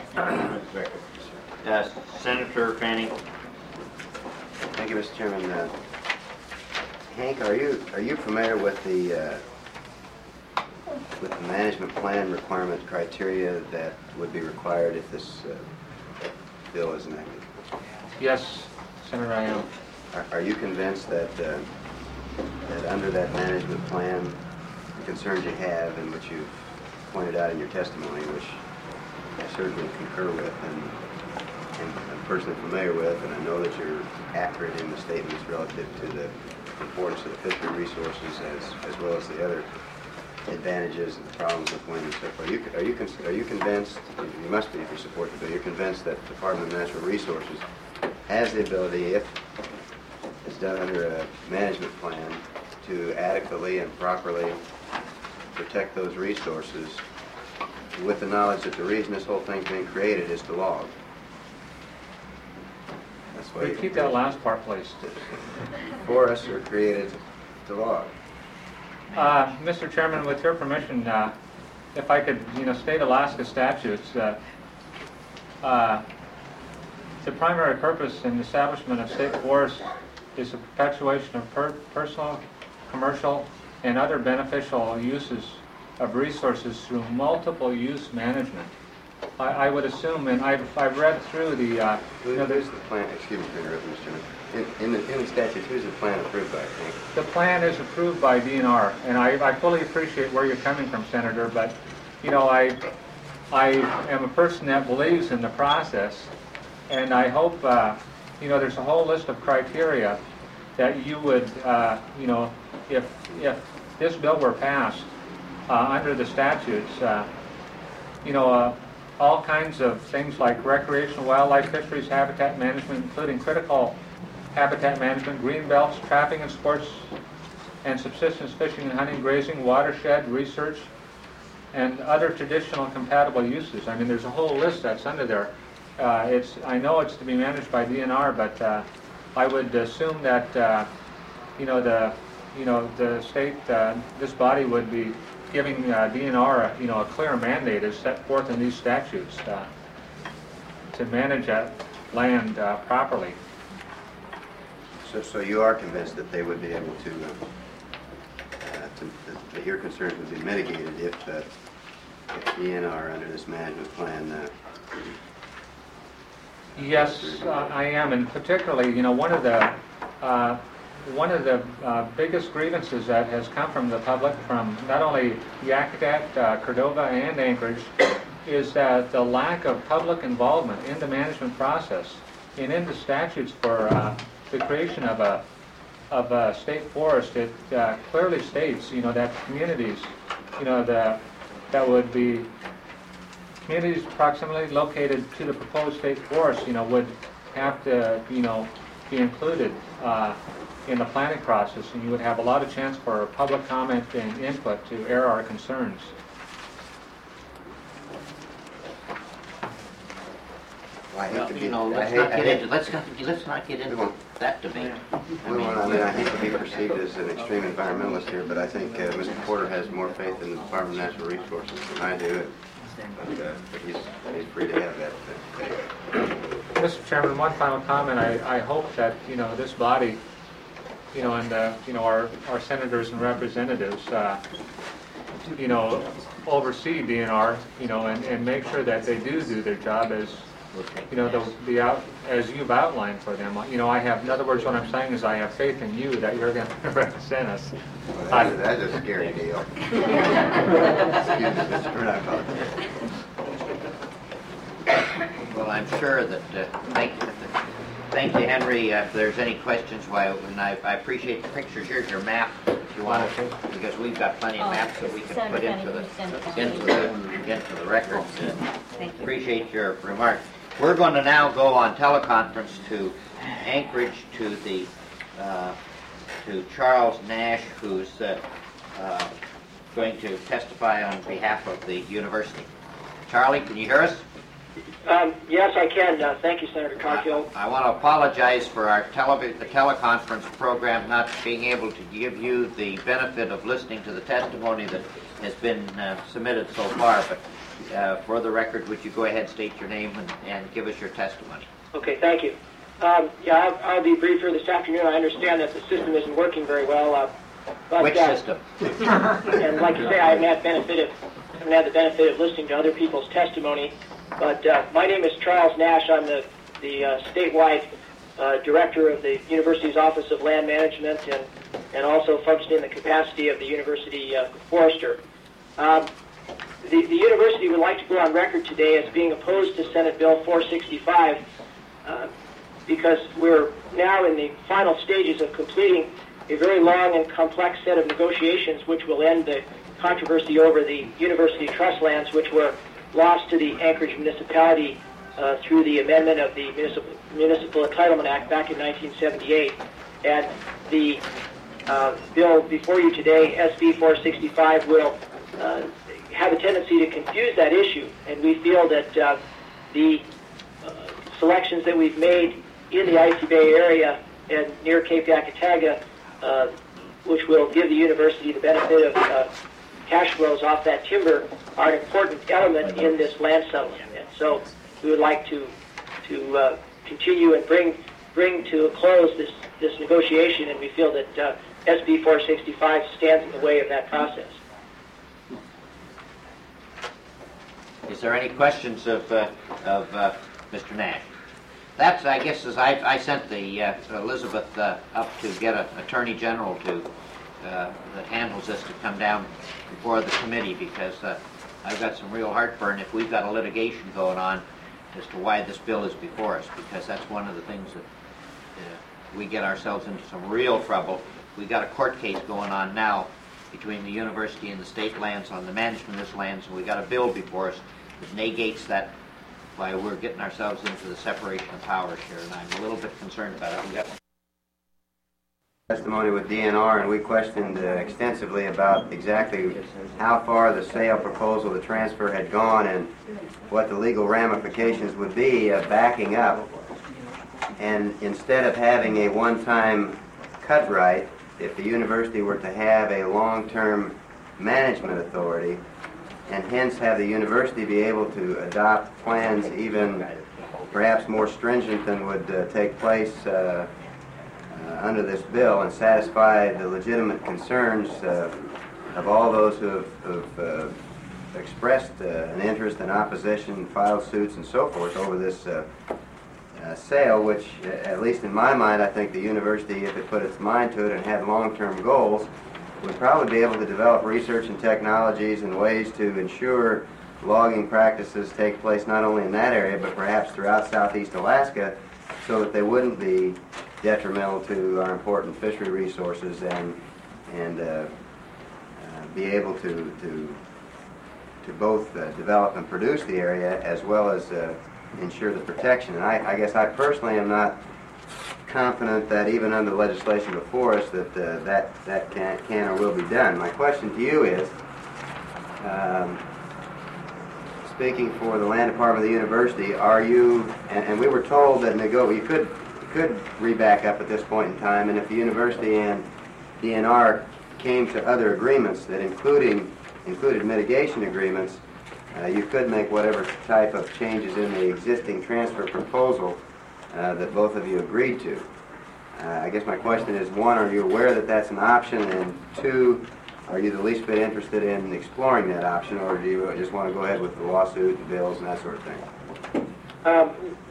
Uh, Senator Fanning. Thank you, Mister Chairman. Uh, Hank, are you are you familiar with the uh, with the management plan requirement criteria that would be required if this uh, bill is enacted? Yes, Senator, I am. Are, are you convinced that uh, that under that management plan, the concerns you have and which you've pointed out in your testimony, which I certainly concur with and, and I'm personally familiar with, and I know that you're accurate in the statements relative to the importance of the fishery resources as as well as the other advantages and the problems with wind and so forth. Are you are you are you convinced? You must be if you support the bill. You're convinced that the Department of Natural Resources has the ability, if it's done under a management plan, to adequately and properly protect those resources, with the knowledge that the reason this whole thing's being created is to log. That's why. Repeat that last part, please. Forests are created to log. Uh, Mister Chairman, with your permission, uh, if I could, you know, state Alaska statutes, uh, uh, the primary purpose in the establishment of state forests is the perpetuation of per personal, commercial, and other beneficial uses of resources through multiple use management. I, I would assume, and I've, I've read through the, uh, you know, Who's the plan, excuse me for interrupting, Mister Chairman. In, in, the, in the statutes, who's the plan approved by, I think? the plan is approved by D N R, and I, I fully appreciate where you're coming from, Senator, but, you know, I, I am a person that believes in the process, and I hope, uh, you know, there's a whole list of criteria that you would, uh, you know, if, if this bill were passed uh, under the statutes, uh, you know, uh, all kinds of things like recreational wildlife fisheries, habitat management, including critical habitat management, green belts, trapping and sports and subsistence fishing and hunting, grazing, watershed, research, and other traditional compatible uses. I mean, there's a whole list that's under there. Uh, it's, I know it's to be managed by D N R, but uh, I would assume that, uh, you know, the, you know, the state, uh, this body would be giving uh, D N R, a, you know, a clear mandate as set forth in these statutes uh, to manage that land uh, properly. So, so you are convinced that they would be able to, uh, uh, to that, that your concerns would be mitigated if, uh, if D N R under this management plan uh, Yes, uh, I am, and particularly, you know, one of the uh, one of the uh, biggest grievances that has come from the public, from not only Yakutat, uh, Cordova, and Anchorage, is that the lack of public involvement in the management process and in the statutes for uh, the creation of a of a state forest. It uh, clearly states, you know, that communities, you know, the that would be communities proximately located to the proposed state forest, you know, would have to, you know, be included uh, in the planning process, and you would have a lot of chance for public comment and input to air our concerns. Well, I hate Well, to be, you know, I let's hate, not I get hate, into, let's not, let's not get We into won't. that debate. I we mean, won't- I mean, I hate to be perceived as an extreme environmentalist here, but I think uh, Mister Porter has more faith in the Department of Natural Resources than I do, and, but, uh, but he's, he's free to have that faith. Mister Chairman, one final comment. I, I hope that, you know, this body, you know, and, uh, you know, our, our senators and representatives, uh, you know, oversee D N R, you know, and, and make sure that they do do their job as, you know, the, the out, as you've outlined for them. You know, I have, in other words, what I'm saying is I have faith in you that you're going to represent us. Well, that's, that's a scary deal. Excuse me, Mister Chairman, I apologize. I'm sure that, uh, thank you, thank you, Henry. Uh, If there's any questions, why, and I I appreciate the pictures. Here's your map, if you want to, because we've got plenty of Oh, maps that we can Senator put into Kennedy, Senator the, Kennedy. into the, into the records. Uh, Thank you. Appreciate your remarks. We're going to now go on teleconference to Anchorage to the, uh, to Charles Nash, who's uh, uh, going to testify on behalf of the university. Charlie, can you hear us? Um, yes, I can. Uh, thank you, Senator Coghill. I, I want to apologize for our televi- the teleconference program not being able to give you the benefit of listening to the testimony that has been uh, submitted so far, but uh, for the record, would you go ahead, state your name, and, and give us your testimony? Okay, thank you. Um, yeah, I'll, I'll be briefer this afternoon. I understand that the system isn't working very well. Uh, but, Which uh, system? And like you say, I haven't had benefit of, haven't had the benefit of listening to other people's testimony. But uh, my name is Charles Nash. I'm the the uh, statewide uh, director of the university's Office of Land Management, and and also function in the capacity of the university uh, forester. Um, the the university would like to go on record today as being opposed to Senate Bill four sixty-five uh, because we're now in the final stages of completing a very long and complex set of negotiations, which will end the controversy over the university trust lands, which were lost to the Anchorage municipality uh, through the amendment of the Municipal, Municipal Entitlement Act back in nineteen seventy-eight. And the uh, bill before you today, S B four sixty-five, will uh, have a tendency to confuse that issue. And we feel that uh, the uh, selections that we've made in the Icy Bay area and near Cape Yakataga, uh, which will give the university the benefit of uh, cash flows off that timber, are an important element in this land settlement. And so we would like to to uh, continue and bring bring to a close this, this negotiation, and we feel that uh, S B four sixty-five stands in the way of that process. Is there any questions of, uh, of uh, Mister Nash? That's, I guess, as I, I sent the uh, Elizabeth uh, up to get an attorney general to uh, that handles this to come down before the committee, because uh, I've got some real heartburn if we've got a litigation going on as to why this bill is before us, because that's one of the things that uh, we get ourselves into some real trouble. We've got a court case going on now between the university and the state lands on the management of this land, so we've got a bill before us that negates that, why we're getting ourselves into the separation of powers here, and I'm a little bit concerned about it. We got testimony with D N R, and we questioned uh, extensively about exactly how far the sale proposal, the transfer had gone, and what the legal ramifications would be of backing up. And instead of having a one-time cut right, if the university were to have a long-term management authority, and hence have the university be able to adopt plans even perhaps more stringent than would uh, take place uh, uh, under this bill, and satisfy the legitimate concerns uh, of all those who have, who've uh, expressed uh, an interest in opposition, filed suits, and so forth over this uh, uh, sale, which, uh, at least in my mind, I think the university, if it put its mind to it and had long-term goals, would probably be able to develop research and technologies and ways to ensure logging practices take place not only in that area, but perhaps throughout southeast Alaska, so that they wouldn't be detrimental to our important fishery resources, and and uh, uh, be able to to to both uh, develop and produce the area, as well as uh, ensure the protection. And I, I guess I personally am not confident that even under the legislation before us that uh, that that can can or will be done. My question to you is, um, speaking for the land department of the university, are you? And, and we were told that nego you could you could reback up at this point in time, and if the university and D N R came to other agreements that including included mitigation agreements, uh, you could make whatever type of changes in the existing transfer proposal Uh, that both of you agreed to. Uh, I guess my question is, one, are you aware that that's an option? And two, are you the least bit interested in exploring that option, or do you just want to go ahead with the lawsuit and bills and that sort of thing? Um,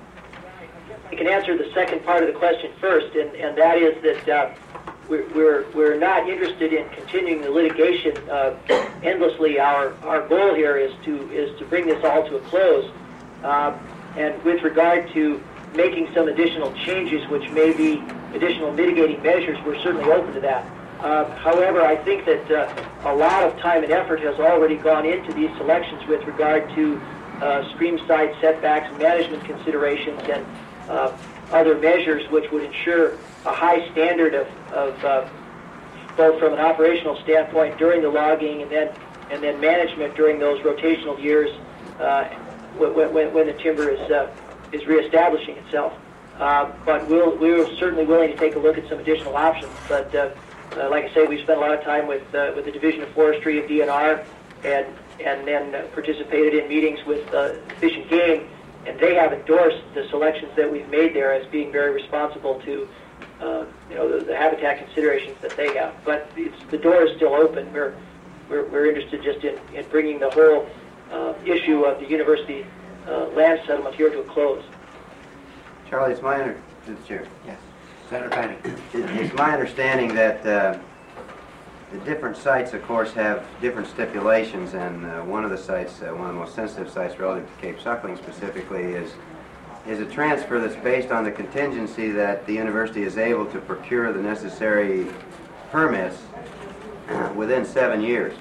I can answer the second part of the question first, and, and that is that uh, we're, we're, we're not interested in continuing the litigation uh, endlessly. Our, our goal here is to, is to bring this all to a close. Uh, And with regard to making some additional changes, which may be additional mitigating measures, we're certainly open to that. Uh, however, I think that uh, a lot of time and effort has already gone into these selections with regard to uh, stream side setbacks, management considerations, and uh, other measures which would ensure a high standard of, of uh, both from an operational standpoint during the logging and then and then management during those rotational years uh, when, when, when the timber is uh, is reestablishing itself. Uh, but we'll, we're certainly willing to take a look at some additional options. But uh, uh, like I say, we've spent a lot of time with uh, with the Division of Forestry of D N R, and and then uh, participated in meetings with uh, Fish and Game, and they have endorsed the selections that we've made there as being very responsible to uh, you know the, the habitat considerations that they have. But it's, the door is still open. We're we're, we're interested just in, in bringing the whole uh, issue of the university uh, land settlement here to a close. Charlie, it's my under to the chair. Yes. Senator Fanning. It's my understanding that uh, the different sites, of course, have different stipulations, and uh, one of the sites, uh, one of the most sensitive sites relative to Cape Suckling specifically, is is a transfer that's based on the contingency that the university is able to procure the necessary permits within seven years.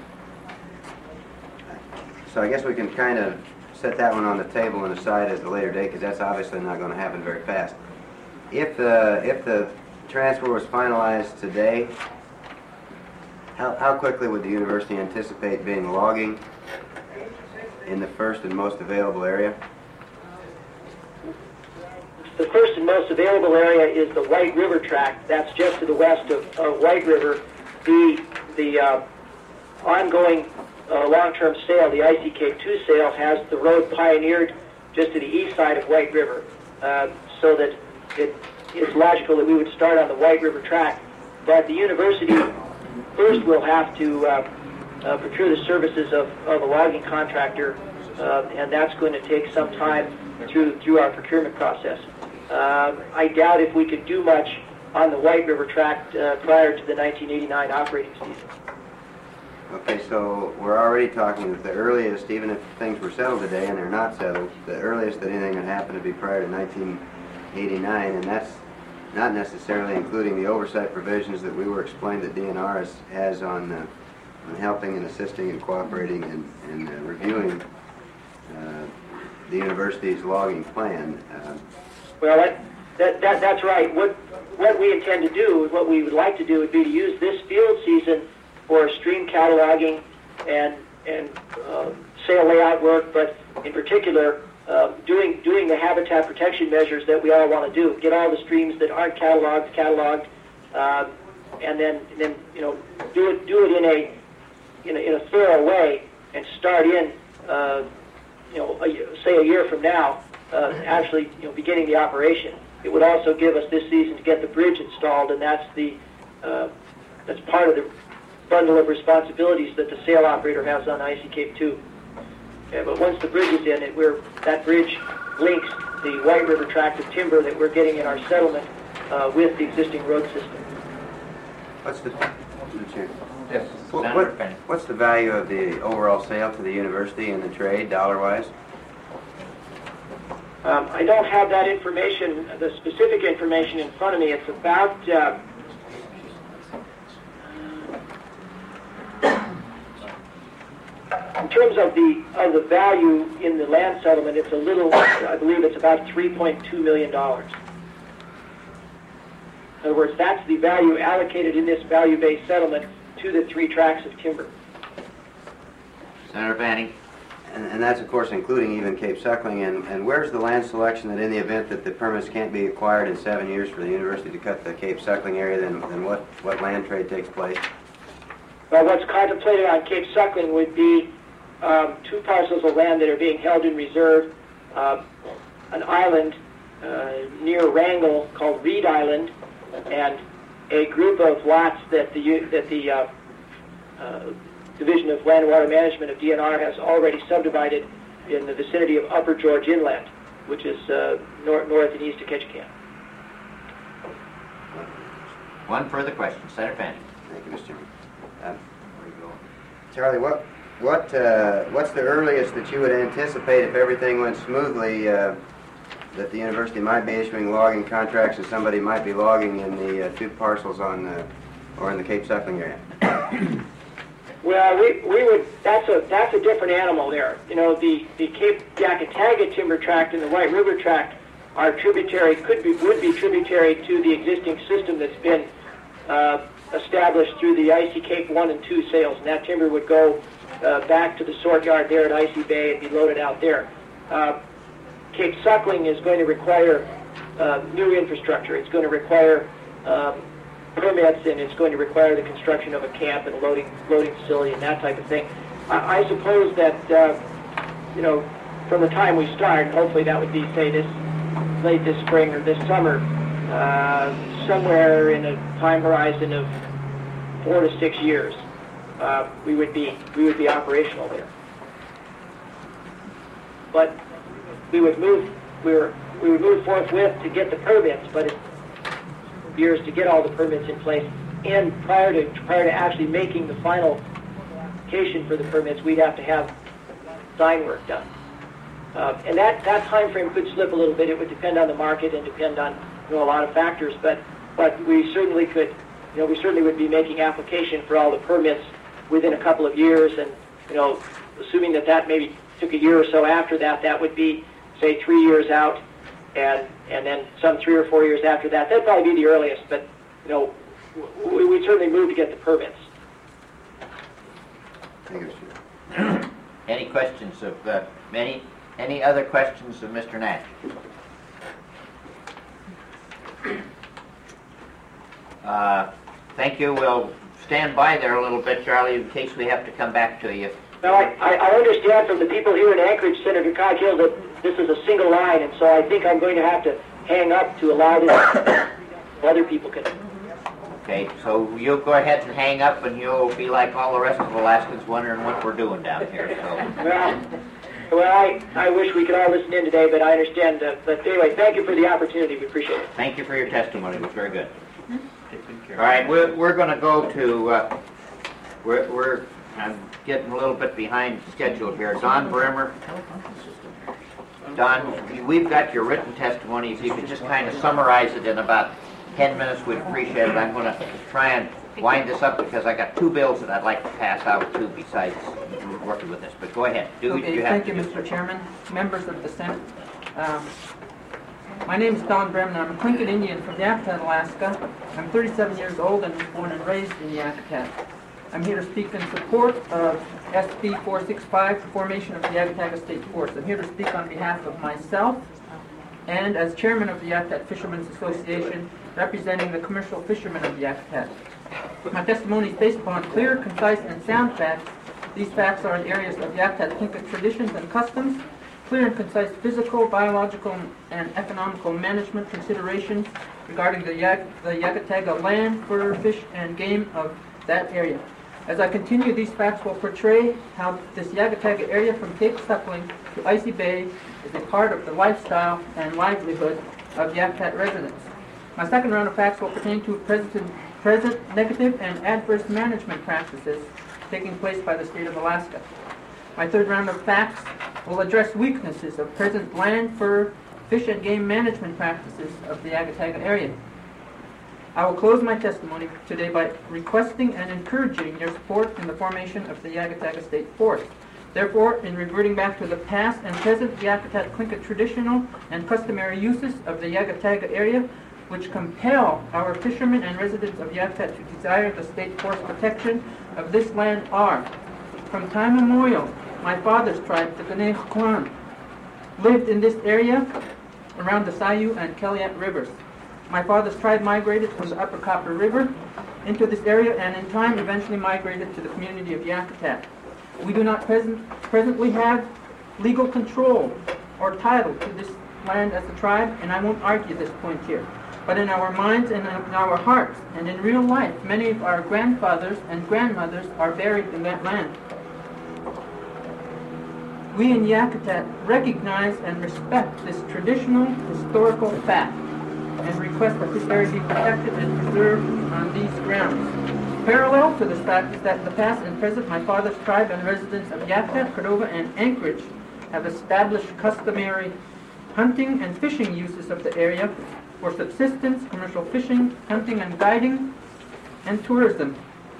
So I guess we can kind of set that one on the table and aside at a later date, because that's obviously not going to happen very fast. If the if the transfer was finalized today, how how quickly would the university anticipate being logging in the first and most available area? The first and most available area is the White River tract. That's just to the west of, of White River. The the uh, ongoing uh, long-term sale, the I C Cape two sale, has the road pioneered just to the east side of White River, uh, so that it is logical that we would start on the White River tract. But the university first will have to uh, uh, procure the services of, of a logging contractor, uh, and that's going to take some time through through our procurement process. Uh, I doubt if we could do much on the White River tract uh, prior to the nineteen eighty-nine operating season. Okay, so we're already talking that the earliest, even if things were settled today and they're not settled, the earliest that anything would happen to be prior to nineteen eighty-nine, and that's not necessarily including the oversight provisions that we were explained that D N R has, has on, uh, on helping and assisting and cooperating and, and uh, reviewing uh, the university's logging plan. Uh, Well, that, that, that, that's right. What, what we intend to do, what we would like to do, would be to use this field season for stream cataloging and, and uh, sale layout work, but in particular, uh, doing, doing the habitat protection measures that we all want to do. Get all the streams that aren't cataloged, cataloged, uh, and then, and then you know, do it, do it in a, in a, in a thorough way, and start in, uh, you know, a, say a year from now, Uh, actually, you know, beginning the operation. It would also give us this season to get the bridge installed, and that's the uh, that's part of the bundle of responsibilities that the sail operator has on I C Cape two. Yeah, but once the bridge is in, it we're that bridge links the White River tract of timber that we're getting in our settlement uh, with the existing road system. what's the Yes. what, Senator what, Fanning. what's the value of the overall sale to the university and the trade, dollar-wise? Um, I don't have that information, the specific information in front of me. It's about, uh, in terms of the of the value in the land settlement, it's a little, I believe it's about three point two million dollars. In other words, that's the value allocated in this value-based settlement to the three tracts of timber. Senator Fanning. And, and that's, of course, including even Cape Suckling. And, and where's the land selection that in the event that the permits can't be acquired in seven years for the university to cut the Cape Suckling area, then, then what, what land trade takes place? Well, what's contemplated on Cape Suckling would be um, two parcels of land that are being held in reserve, uh, an island uh, near Wrangell called Reed Island, and a group of lots that the that the uh, uh, Division of Land and Water Management of D N R has already subdivided in the vicinity of Upper George Inlet, which is uh, north, north and east of Ketchikan. One further question. Senator Fanning. Thank you, Mister Chairman. Uh, Charlie, what what uh, what's the earliest that you would anticipate if everything went smoothly uh, that the university might be issuing logging contracts and somebody might be logging in the uh, two parcels on the, or in the Cape Suckling area? Well, we, we would, that's a, that's a different animal there. You know, the, the Cape Yakataga Timber Tract and the White River Tract are tributary, could be, would be tributary to the existing system that's been uh, established through the Icy Cape one and two sales, and that timber would go uh, back to the sort yard there at Icy Bay and be loaded out there. Uh, Cape Suckling is going to require uh, new infrastructure. It's going to require um, permits, and it's going to require the construction of a camp and a loading loading facility and that type of thing. I, I suppose that uh, you know, from the time we start, hopefully that would be, say, this late this spring or this summer, uh, somewhere in a time horizon of four to six years, uh, we would be we would be operational there. But we would move we were we would move forthwith to get the permits, but it years to get all the permits in place, and prior to prior to actually making the final application for the permits, we'd have to have design work done. Uh, and that, that time frame could slip a little bit. It would depend on the market and depend on, you know, a lot of factors, but but we certainly could, you know, we certainly would be making application for all the permits within a couple of years, and, you know, assuming that that maybe took a year or so after that, that would be, say, three years out, and and then some three or four years after that. That'd probably be the earliest, but, you know, we would certainly move to get the permits. Thank you, Mister Any questions of, uh, any, any other questions of Mister Nash? Uh, thank you. We'll stand by there a little bit, Charlie, in case we have to come back to you. Now, I, I understand from the people here in Anchorage, Senator Coghill, that this is a single line, and so I think I'm going to have to hang up to allow this other people can. Okay, so you'll go ahead and hang up, and you'll be like all the rest of Alaskans wondering what we're doing down here. So. Well, well, I, I wish we could all listen in today, but I understand. Uh, but anyway, thank you for the opportunity. We appreciate it. Thank you for your testimony. It was very good. All right, we're, we're going to go to, uh, we're, we're I'm getting a little bit behind schedule here. Don Bremer. Don, we've got your written testimony. If you could just kind of summarize it in about ten minutes, we'd appreciate it. I'm going to try and wind this up because I got two bills that I'd like to pass out too besides working with this. But go ahead. Do okay, you have thank to you, do. Mister Chairman, members of the Senate. Um, my name is Don Bremen. I'm a Tlingit Indian from Yakutat, Alaska. I'm thirty-seven years old and was born and raised in Yakutat. I'm here to speak in support of S B four sixty-five, the formation of the Yakataga State Forest. I'm here to speak on behalf of myself and as chairman of the Yakutat Fishermen's Association, representing the commercial fishermen of the Yakutat. My testimony is based upon clear, concise, and sound facts. These facts are in areas of Yakutat Tlingit traditions and customs, clear and concise physical, biological, and economical management considerations regarding the, Yak the Yakataga land, fur, fish, and game of that area. As I continue, these facts will portray how this Yakataga area from Cape Suckling to Icy Bay is a part of the lifestyle and livelihood of Yakutat residents. My second round of facts will pertain to present, present negative and adverse management practices taking place by the state of Alaska. My third round of facts will address weaknesses of present land, fur, fish, and game management practices of the Yakataga area. I will close my testimony today by requesting and encouraging your support in the formation of the Yakataga State Forest. Therefore, in reverting back to the past and present Yakutat Tlingit traditional and customary uses of the Yakataga area, which compel our fishermen and residents of Yakutat to desire the state forest protection of this land are, from time immemorial, my father's tribe, the Ganehkwan, lived in this area around the Sayu and Keliat rivers. My father's tribe migrated from the Upper Copper River into this area and in time eventually migrated to the community of Yakutat. We do not present, presently have legal control or title to this land as a tribe, and I won't argue this point here. But in our minds and in our hearts and in real life, many of our grandfathers and grandmothers are buried in that land. We in Yakutat recognize and respect this traditional historical fact and request that this area be protected and preserved on these grounds. Parallel to this fact is that in the past and present, my father's tribe and residents of Yakutat, Cordova, and Anchorage have established customary hunting and fishing uses of the area for subsistence, commercial fishing, hunting and guiding, and tourism.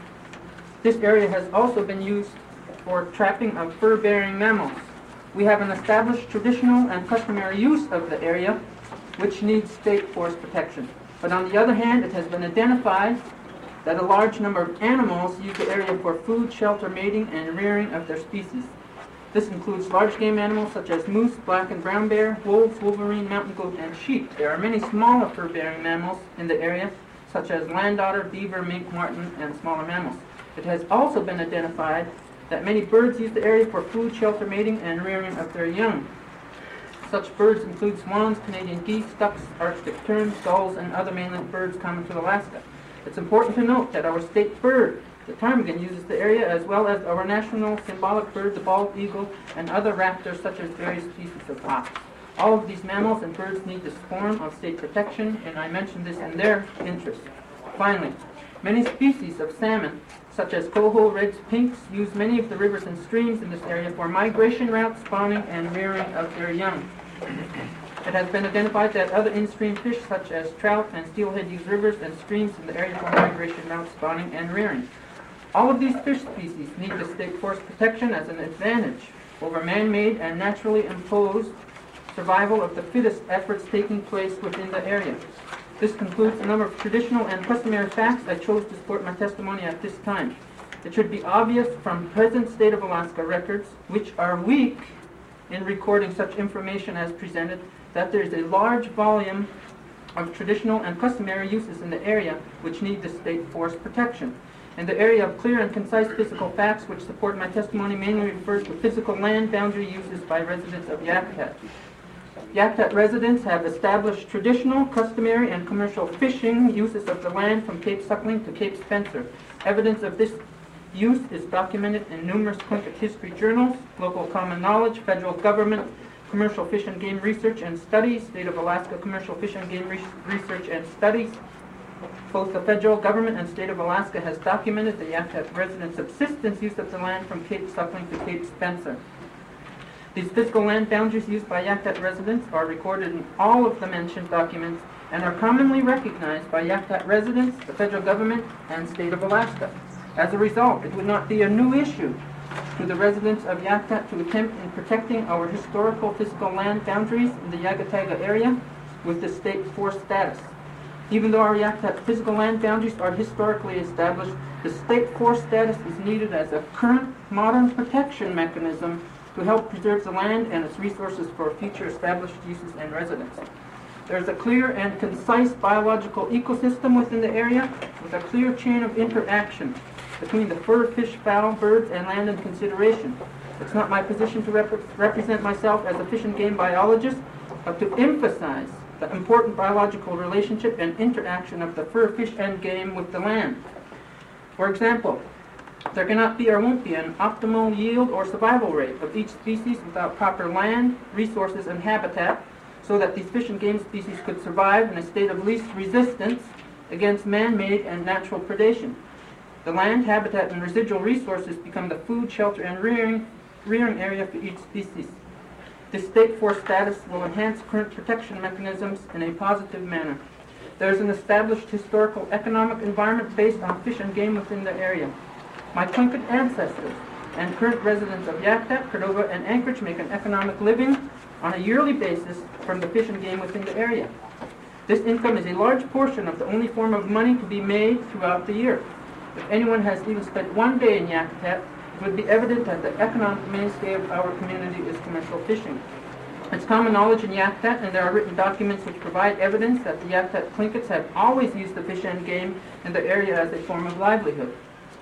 This area has also been used for trapping of fur-bearing mammals. We have an established traditional and customary use of the area, which needs state forest protection. But on the other hand, it has been identified that a large number of animals use the area for food, shelter, mating, and rearing of their species. This includes large game animals such as moose, black and brown bear, wolves, wolverine, mountain goat, and sheep. There are many smaller fur-bearing mammals in the area, such as land otter, beaver, mink, marten, and smaller mammals. It has also been identified that many birds use the area for food, shelter, mating, and rearing of their young. Such birds include swans, Canadian geese, ducks, Arctic terns, gulls, and other mainland birds common to Alaska. It's important to note that our state bird, the ptarmigan, uses the area, as well as our national symbolic bird, the bald eagle, and other raptors such as various species of hawks. All of these mammals and birds need this form of state protection, and I mention this in their interest. Finally, many species of salmon, such as coho, reds, pinks, use many of the rivers and streams in this area for migration routes, spawning, and rearing of their young. It has been identified that other in-stream fish, such as trout and steelhead, use rivers and streams in the area for migration routes, spawning, and rearing. All of these fish species need the state forest protection as an advantage over man-made and naturally imposed survival of the fittest efforts taking place within the area. This concludes a number of traditional and customary facts I chose to support my testimony at this time. It should be obvious from present state of Alaska records, which are weak in recording such information as presented, that there is a large volume of traditional and customary uses in the area which need the state forest protection. And the area of clear and concise physical facts which support my testimony mainly refers to physical land boundary uses by residents of Yakutat. Yakutat residents have established traditional, customary, and commercial fishing uses of the land from Cape Suckling to Cape Spencer. Evidence of this use is documented in numerous Tlingit history journals, local common knowledge, federal government, commercial fish and game research and studies, State of Alaska commercial fish and game re research and studies. Both the federal government and state of Alaska has documented the Yakutat residents' subsistence use of the land from Cape Suckling to Cape Spencer. These physical land boundaries used by Yakutat residents are recorded in all of the mentioned documents and are commonly recognized by Yakutat residents, the federal government, and state of Alaska. As a result, it would not be a new issue to the residents of Yakutat to attempt in protecting our historical physical land boundaries in the Yagataga area with the state forest status. Even though our Yakutat physical land boundaries are historically established, the state forest status is needed as a current modern protection mechanism to help preserve the land and its resources for future established uses and residents. There is a clear and concise biological ecosystem within the area with a clear chain of interaction between the fur, fish, fowl, birds, and land in consideration. It's not my position to rep represent myself as a fish and game biologist, but to emphasize the important biological relationship and interaction of the fur, fish, and game with the land. For example, there cannot be or won't be an optimal yield or survival rate of each species without proper land, resources, and habitat, so that these fish and game species could survive in a state of least resistance against man-made and natural predation. The land, habitat, and residual resources become the food, shelter, and rearing, rearing area for each species. This state forest status will enhance current protection mechanisms in a positive manner. There is an established historical economic environment based on fish and game within the area. My Tlingit ancestors and current residents of Yakutat, Cordova, and Anchorage make an economic living on a yearly basis from the fish and game within the area. This income is a large portion of the only form of money to be made throughout the year. If anyone has even spent one day in Yakutat, it would be evident that the economic mainstay of our community is commercial fishing. It's common knowledge in Yakutat, and there are written documents which provide evidence that the Yakutat Tlingits have always used the fish and game in the area as a form of livelihood.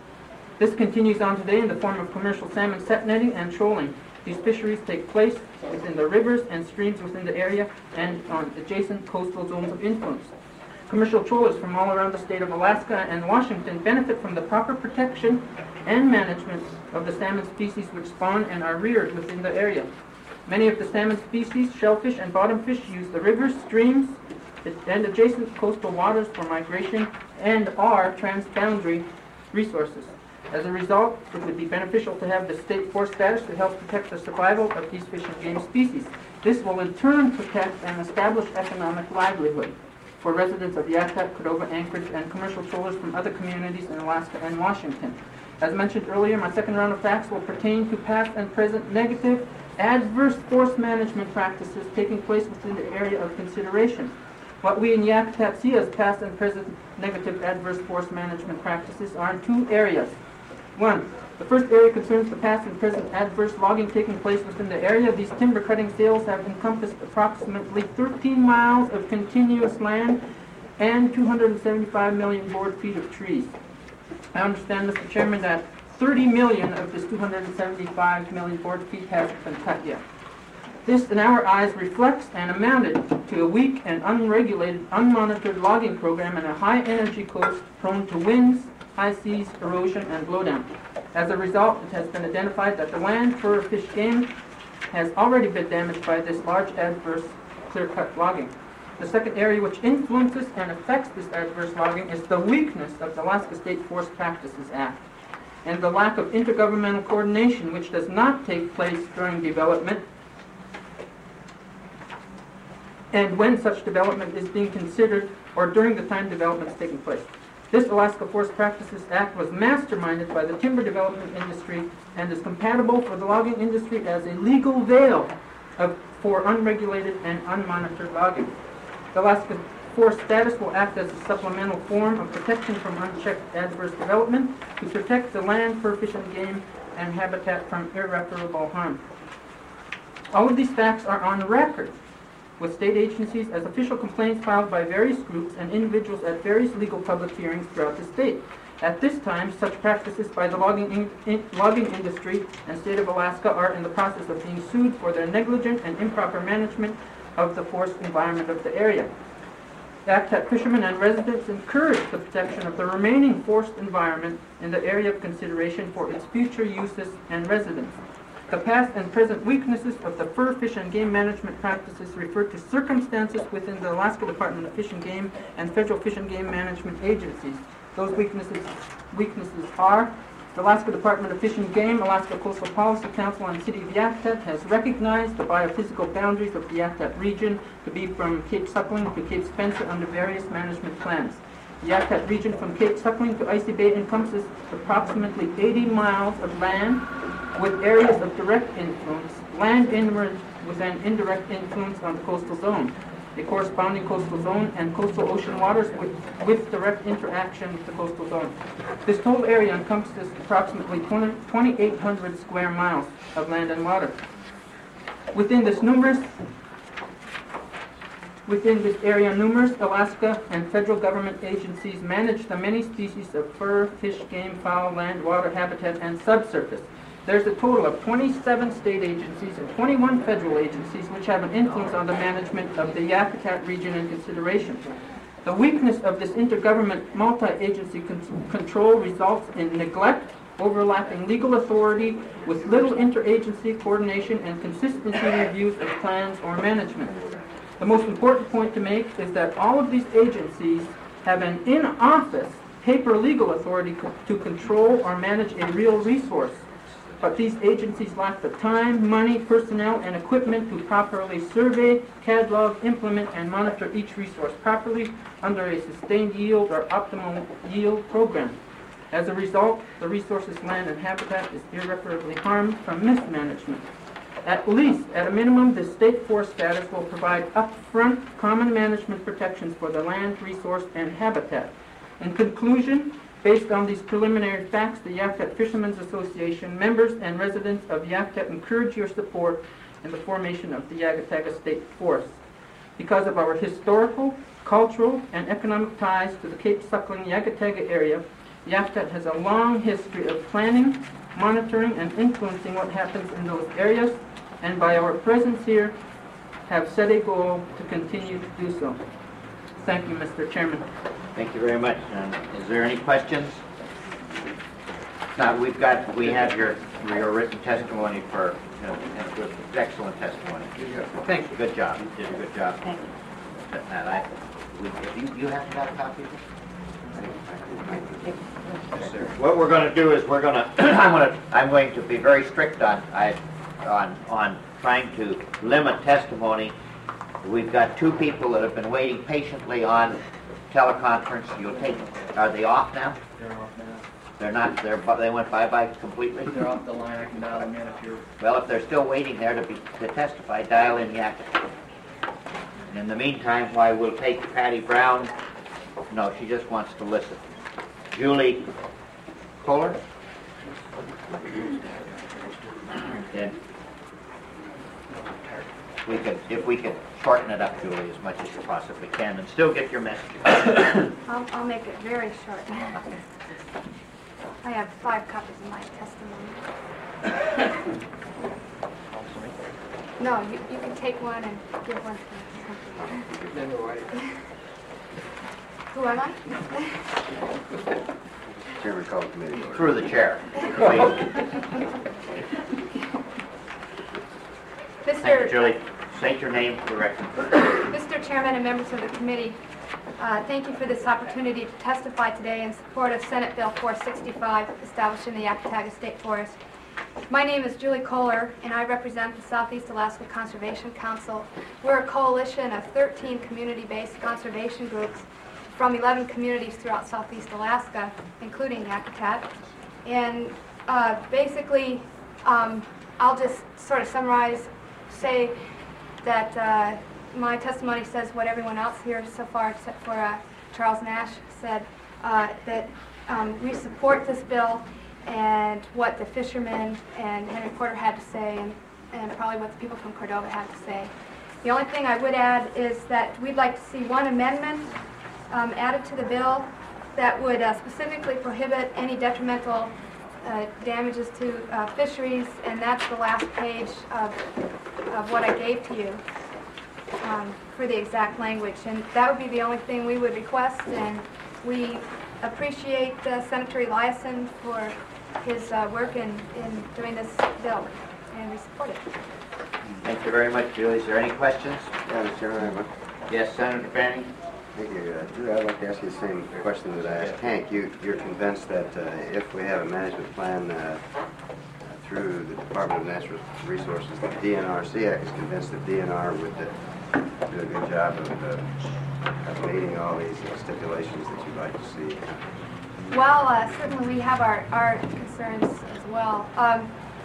This continues on today in the form of commercial salmon set netting and trolling. These fisheries take place within the rivers and streams within the area and on adjacent coastal zones of influence. Commercial trawlers from all around the state of Alaska and Washington benefit from the proper protection and management of the salmon species which spawn and are reared within the area. Many of the salmon species, shellfish, and bottomfish use the rivers, streams, and adjacent coastal waters for migration and are transboundary resources. As a result, it would be beneficial to have the state forest status to help protect the survival of these fish and game species. This will in turn protect and establish economic livelihood for residents of Yakutat, Cordova, Anchorage, and commercial trawlers from other communities in Alaska and Washington. As mentioned earlier, my second round of facts will pertain to past and present negative adverse forest management practices taking place within the area of consideration. What we in Yakutat see as past and present negative adverse forest management practices are in two areas. One, the first area concerns the past and present adverse logging taking place within the area. These timber cutting sales have encompassed approximately thirteen miles of continuous land and two hundred seventy-five million board feet of trees. I understand, Mister Chairman, that thirty million of this two hundred seventy-five million board feet hasn't been cut yet. This, in our eyes, reflects and amounted to a weak and unregulated, unmonitored logging program in a high-energy coast prone to winds, high seas, erosion, and blowdown. As a result, it has been identified that the land for fish game has already been damaged by this large adverse clear-cut logging. The second area which influences and affects this adverse logging is the weakness of the Alaska State Forest Practices Act and the lack of intergovernmental coordination which does not take place during development and when such development is being considered or during the time development is taking place. This Alaska Forest Practices Act was masterminded by the timber development industry and is compatible for the logging industry as a legal veil of, for unregulated and unmonitored logging. The Alaska Forest status will act as a supplemental form of protection from unchecked adverse development to protect the land for fish and game and habitat from irreparable harm. All of these facts are on record with state agencies as official complaints filed by various groups and individuals at various legal public hearings throughout the state. At this time, such practices by the logging, in, in, logging industry and state of Alaska are in the process of being sued for their negligent and improper management of the forest environment of the area. Yakutat fishermen and residents encourage the protection of the remaining forest environment in the area of consideration for its future uses and residents. The past and present weaknesses of the fur, fish, and game management practices refer to circumstances within the Alaska Department of Fish and Game and federal fish and game management agencies. Those weaknesses, weaknesses are the Alaska Department of Fish and Game, Alaska Coastal Policy Council, and the City of Yakutat has recognized the biophysical boundaries of the Yakutat region to be from Cape Suckling to Cape Spencer under various management plans. The Yakutat region from Cape Suckling to Icy Bay encompasses approximately eighty miles of land with areas of direct influence, land inward with an indirect influence on the coastal zone, a corresponding coastal zone, and coastal ocean waters with, with direct interaction with the coastal zone. This total area encompasses approximately twenty-eight hundred square miles of land and water. Within this numerous Within this area, numerous Alaska and federal government agencies manage the many species of fur, fish, game, fowl, land, water, habitat, and subsurface. There's a total of twenty-seven state agencies and twenty-one federal agencies which have an influence on the management of the Yakutat region in consideration. The weakness of this intergovernment multi-agency con- control results in neglect, overlapping legal authority with little interagency coordination and consistency reviews of plans or management. The most important point to make is that all of these agencies have an in-office paper legal authority co- to control or manage a real resource. But these agencies lack the time, money, personnel, and equipment to properly survey, catalog, implement, and monitor each resource properly under a sustained yield or optimal yield program. As a result, the resource's land and habitat is irreparably harmed from mismanagement. At least, at a minimum, the state forest status will provide upfront common management protections for the land, resource, and habitat. In conclusion, based on these preliminary facts, the Yakutat Fishermen's Association members and residents of Yakutat encourage your support in the formation of the Yagataga State Forest. Because of our historical, cultural, and economic ties to the Cape Suckling Yagataga area, Yakutat has a long history of planning, monitoring, and influencing what happens in those areas, and by our presence here, have set a goal to continue to do so. Thank you, Mister Chairman. Thank you very much. Um, is there any questions? Now, we've got, we have your, your written testimony for, you know, and good, excellent testimony. Thank you. Good job. You did a good job. Thank you. And I, we, you, you haven't got a copy of it? Yes, sir. What we're going to do is we're going to, I'm going to, I'm going to be very strict on, I, on, on trying to limit testimony. We've got two people that have been waiting patiently on teleconference. You'll take, are they off now? They're off now. They're not, they're, they went bye-bye completely? They're off the line. I can dial them in if you're... Well, if they're still waiting there to be, to testify, dial in Yakima. In the meantime, why we'll take Patty Brown. No, she just wants to listen. Julie Kohler? And we could, if we could shorten it up, Julie, as much as you possibly can, and still get your message. I'll, I'll make it very short. I have five copies of my testimony. No, you, you can take one and give one to me. Who am I? Chairman, call the committee order. Through the chair, please. Thank you, Julie. State your name for the record. Mister Chairman and members of the committee, uh, thank you for this opportunity to testify today in support of Senate Bill four sixty-five, establishing the Yakataga State Forest. My name is Julie Kohler, and I represent the Southeast Alaska Conservation Council. We're a coalition of thirteen community-based conservation groups from eleven communities throughout Southeast Alaska, including Yakutat. And uh, basically, um, I'll just sort of summarize, say that uh, my testimony says what everyone else here so far, except for uh, Charles Nash, said, uh, that um, we support this bill and what the fishermen and Henry Porter had to say, and, and probably what the people from Cordova had to say. The only thing I would add is that we'd like to see one amendment um, added to the bill that would uh, specifically prohibit any detrimental uh, damages to uh, fisheries, and that's the last page of, of what I gave to you um, for the exact language. And that would be the only thing we would request, and we appreciate uh, Senator Eliason for his uh, work in, in doing this bill, and we support it. Thank you very much, Julie. Is there any questions? Yeah, Mister Chairman, I have one. Yes, Senator Fanning? Thank you. Uh, Julie, I'd like to ask you the same question that I asked Hank. You, you're convinced that uh, if we have a management plan uh, through the Department of Natural Resources, that D N R, S E A C is convinced that D N R would uh, do a good job of, uh, of meeting all these uh, stipulations that you'd like to see? Well, uh, certainly we have our, our concerns as well. Um,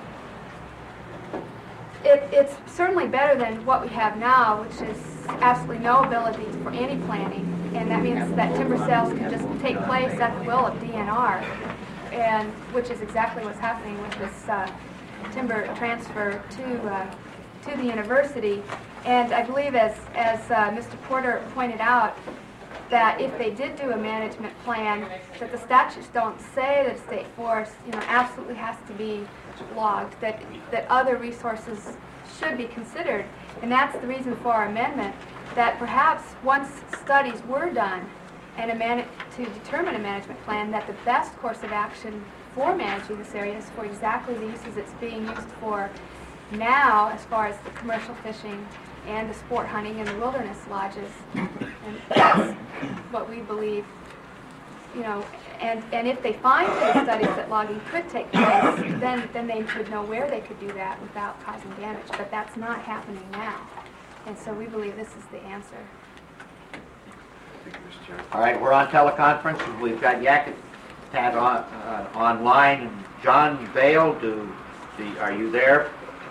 it, it's certainly better than what we have now, which is absolutely no ability for any planning, and that means that timber sales can just take place at the will of D N R, and which is exactly what's happening with this uh, timber transfer to uh, to the university. And I believe, as as uh, Mister Porter pointed out, that if they did do a management plan, that the statutes don't say that a state forest, you know, absolutely has to be logged, that that other resources should be considered. And that's the reason for our amendment, that perhaps once studies were done and a man to determine a management plan, that the best course of action for managing this area is for exactly the uses it's being used for now, as far as the commercial fishing and the sport hunting and the wilderness lodges. And that's what we believe, you know, and, and if they find those studies that logging could take place, then, then they would know where they could do that without causing damage. But that's not happening now. And so we believe this is the answer. Thank you, Mister Chairman. All right, we're on teleconference, and we've got Yakutat on, uh, online. And John Vale, do, do, are you there?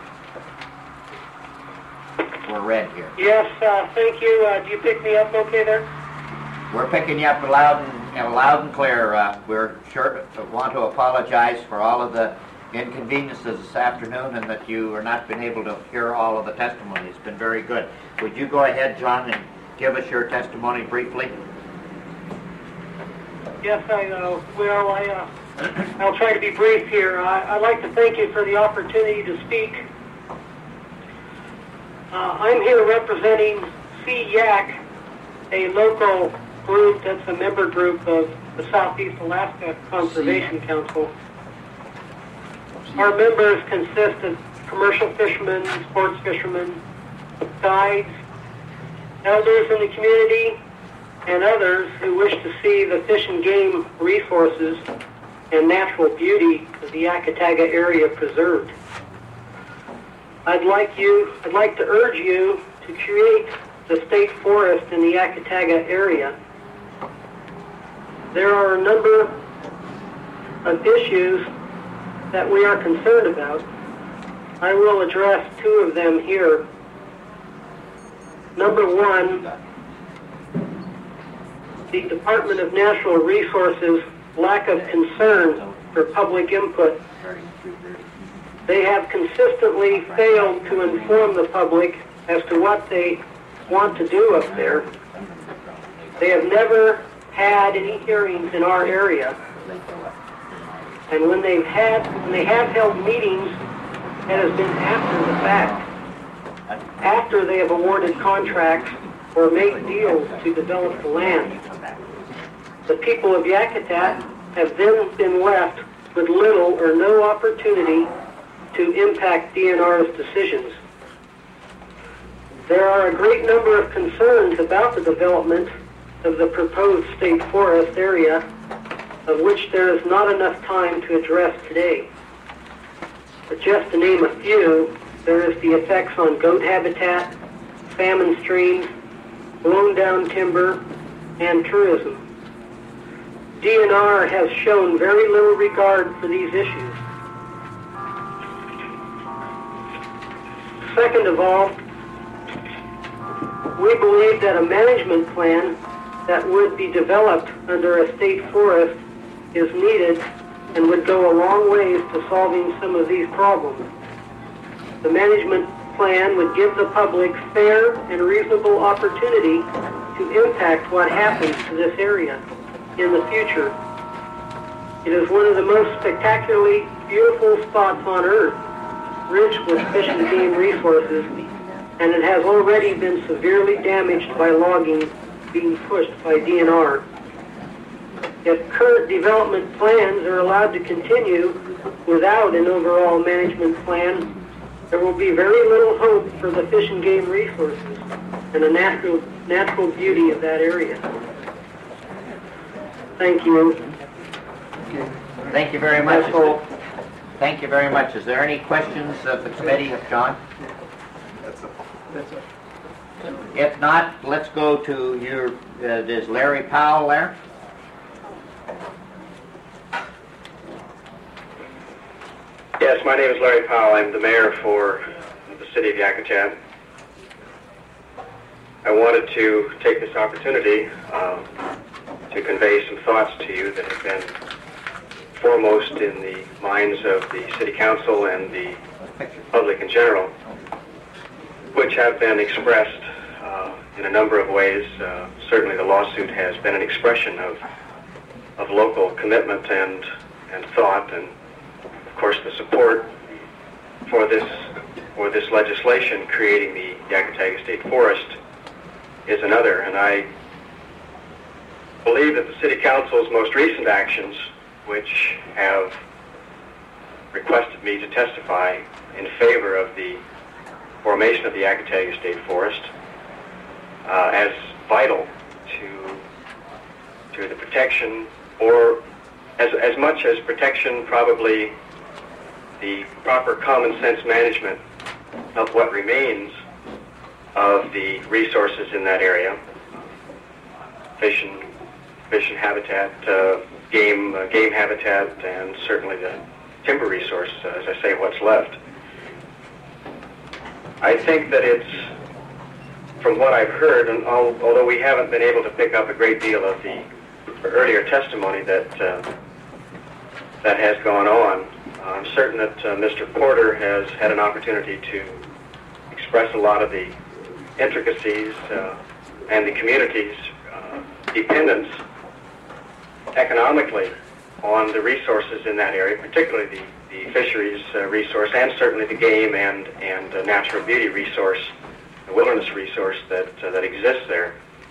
We're red here. Yes, uh, thank you. Uh, do you pick me up okay there? We're picking you up loud and, and loud and clear. Uh, we're sure want to apologize for all of the inconveniences this afternoon, and that you are not been able to hear all of the testimony. It's been very good. Would you go ahead, John, and give us your testimony briefly? Yes, I uh, will. I, uh, I'll try to be brief here. I, I'd like to thank you for the opportunity to speak. Uh, I'm here representing C Y A C, a local group that's a member group of the Southeast Alaska Conservation Council. Our members consist of commercial fishermen, sports fishermen, guides, elders in the community, and others who wish to see the fish and game resources and natural beauty of the Yakataga area preserved. I'd like you, I'd like to urge you to create the state forest in the Yakataga area. There are a number of issues that we are concerned about. I will address two of them here. Number one, the Department of Natural Resources' lack of concern for public input. They have consistently failed to inform the public as to what they want to do up there. They have never had any hearings in our area. And when they've had, when they have held meetings, it has been after the fact, after they have awarded contracts or made deals to develop the land. The people of Yakutat have then been left with little or no opportunity to impact D N R's decisions. There are a great number of concerns about the development of the proposed state forest area, of which there is not enough time to address today. But just to name a few, there is the effects on goat habitat, salmon streams, blown down timber, and tourism. D N R has shown very little regard for these issues. Second of all, we believe that a management plan that would be developed under a state forest is needed and would go a long ways to solving some of these problems. The management plan would give the public fair and reasonable opportunity to impact what happens to this area in the future. It is one of the most spectacularly beautiful spots on Earth, rich with fish and game resources, and it has already been severely damaged by logging being pushed by D N R. If current development plans are allowed to continue without an overall management plan, there will be very little hope for the fish and game resources and the natural, natural beauty of that area. Thank you. Thank you very much. That's all. Thank you very much. Is there any questions of the committee of John? That's all. That's it. If not, let's go to your, uh, is Larry Powell there? Yes, my name is Larry Powell. I'm the mayor for the city of Yakutat. I wanted to take this opportunity uh, to convey some thoughts to you that have been foremost in the minds of the city council and the public in general, which have been expressed uh, in a number of ways. Uh, certainly the lawsuit has been an expression of, of local commitment and, and thought, and of course the support for this, for this legislation creating the Yakataga State Forest is another. And I believe that the City Council's most recent actions, which have requested me to testify in favor of the formation of the Yakataga State Forest uh, as vital to, to the protection, or as, as much as protection, probably the proper common sense management of what remains of the resources in that area, fish and, fish and habitat, uh, game, uh, game habitat, and certainly the timber resource, uh, as I say, what's left. I think that it's, from what I've heard, and al although we haven't been able to pick up a great deal of the earlier testimony that uh, that has gone on, I'm certain that uh, Mister Porter has had an opportunity to express a lot of the intricacies uh, and the community's uh, dependence economically on the resources in that area, particularly the, the fisheries uh, resource, and certainly the game and, and uh, natural beauty resource, the wilderness resource that, uh, that exists there.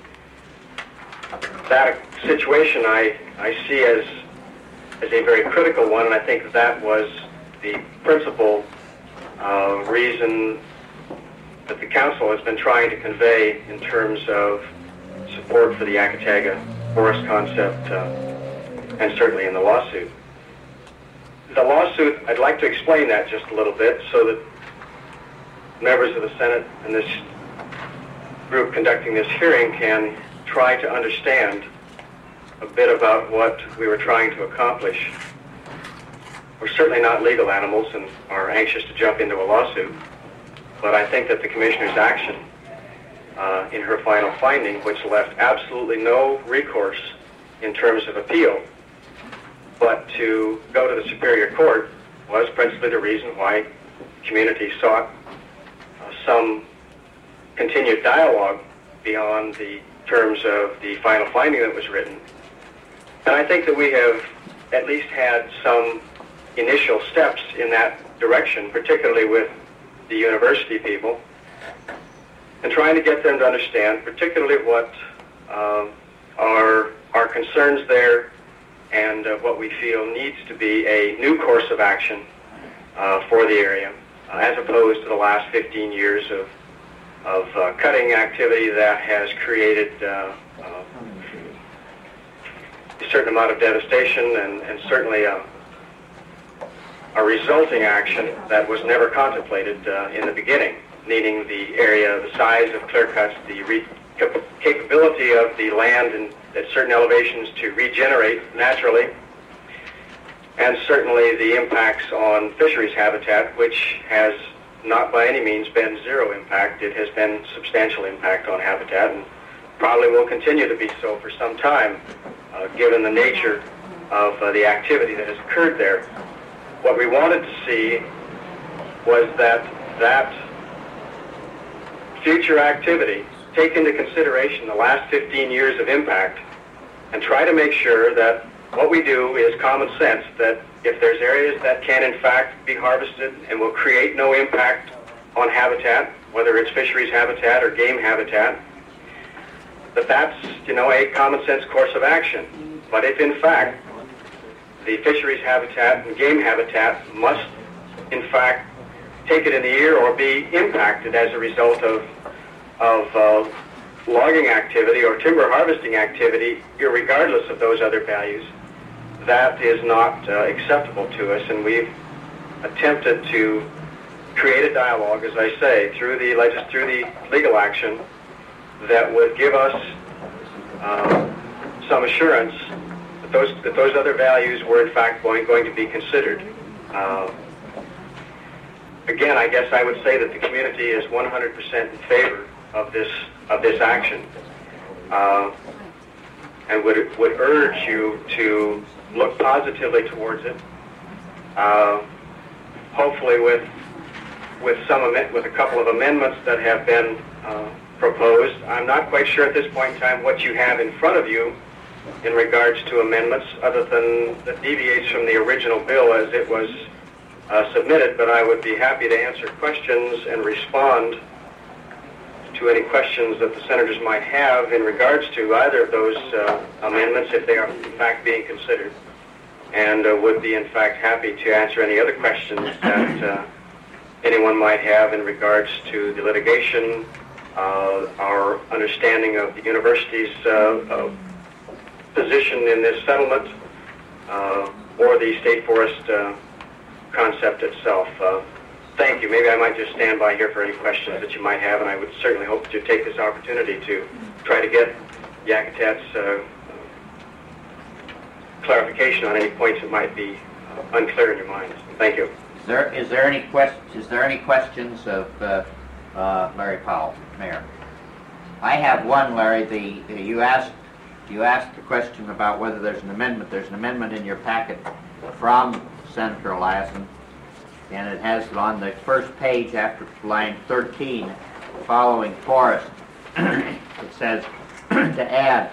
That situation I, I see as is a very critical one, and I think that, that was the principal uh, reason that the council has been trying to convey in terms of support for the Yakataga forest concept, uh, and certainly in the lawsuit. the lawsuit, I'd like to explain that just a little bit so that members of the Senate and this group conducting this hearing can try to understand a bit about what we were trying to accomplish. We're certainly not legal animals and are anxious to jump into a lawsuit, but I think that the Commissioner's action uh, in her final finding, which left absolutely no recourse in terms of appeal, but to go to the Superior Court, was principally the reason why the community sought uh, some continued dialogue beyond the terms of the final finding that was written. And I think that we have at least had some initial steps in that direction, particularly with the university people, and trying to get them to understand particularly what uh, are our concerns there and uh, what we feel needs to be a new course of action uh, for the area, uh, as opposed to the last fifteen years of, of uh, cutting activity that has created uh, uh, a certain amount of devastation and, and certainly a, a resulting action that was never contemplated uh, in the beginning, needing the area, the size of clear cuts, the re cap capability of the land and at certain elevations to regenerate naturally, and certainly the impacts on fisheries habitat, which has not by any means been zero impact. It has been substantial impact on habitat and probably will continue to be so for some time, uh, given the nature of uh, the activity that has occurred there. What we wanted to see was that that future activity take into consideration the last fifteen years of impact and try to make sure that what we do is common sense, that if there's areas that can in fact be harvested and will create no impact on habitat, whether it's fisheries habitat or game habitat, that that's, you know, a common sense course of action. But if in fact the fisheries habitat and game habitat must in fact take it in the ear or be impacted as a result of of uh, logging activity or timber harvesting activity, irregardless of those other values, that is not uh, acceptable to us. And we've attempted to create a dialogue, as I say, through the legis through the legal action that would give us uh, some assurance that those that those other values were in fact going going to be considered. Uh, again, I guess I would say that the community is one hundred percent in favor of this of this action, uh, and would would urge you to look positively towards it. Uh, hopefully, with with some with a couple of amendments that have been uh, proposed. I'm not quite sure at this point in time what you have in front of you in regards to amendments, other than that deviates from the original bill as it was uh, submitted. But I would be happy to answer questions and respond to any questions that the senators might have in regards to either of those uh, amendments, if they are in fact being considered, and uh, would be in fact happy to answer any other questions that uh, anyone might have in regards to the litigation, uh, our understanding of the university's uh, uh, position in this settlement, uh, or the state forest uh, concept itself. Uh, Thank you. Maybe I might just stand by here for any questions that you might have, and I would certainly hope that you take this opportunity to try to get Yakutat's uh, clarification on any points that might be uh, unclear in your mind. Thank you. Is there, is there any quest, is there any questions of uh, uh, Larry Powell, Mayor? I have one, Larry. The, the you asked you asked the question about whether there's an amendment. There's an amendment in your packet from Senator Eliason. And it has on the first page after line thirteen, following forest, it says to add,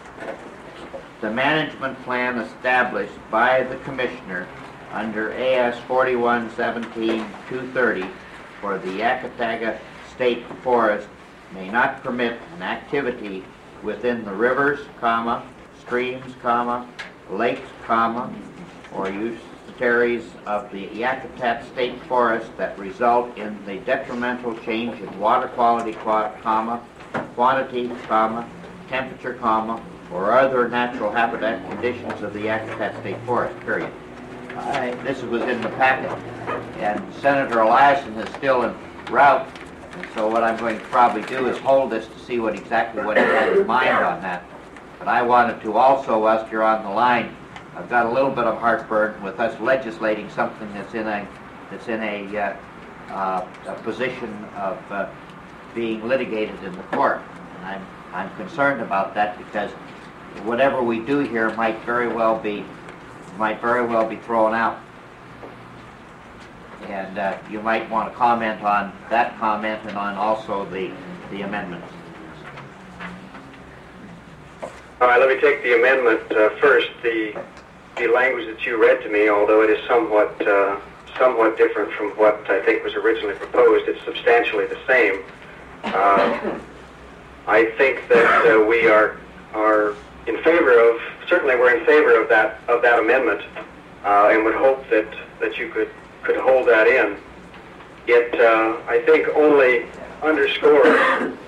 the management plan established by the Commissioner under A S forty-one seventeen two thirty for the Yakataga State Forest may not permit an activity within the rivers, comma, streams, comma, lakes, comma, or use of the Yakutat State Forest that result in the detrimental change in water quality, comma, quantity, comma, temperature, comma, or other natural habitat conditions of the Yakutat State Forest, period. I, this was in the packet, and Senator Eliason is still en route. So what I'm going to probably do is hold this to see what exactly what he had in mind on that. But I wanted to also, whilst you're on the line, I've got a little bit of heartburn with us legislating something that's in a that's in a, uh, uh, a position of uh, being litigated in the court. And I'm I'm concerned about that because whatever we do here might very well be might very well be thrown out. And uh, you might want to comment on that comment and on also the the amendment. All right, let me take the amendment uh, first. The the language that you read to me, although it is somewhat uh, somewhat different from what I think was originally proposed, it's substantially the same. Uh, I think that uh, we are are in favor of certainly we're in favor of that of that amendment, uh, and would hope that that you could. could hold that in. It, uh, I think, only underscores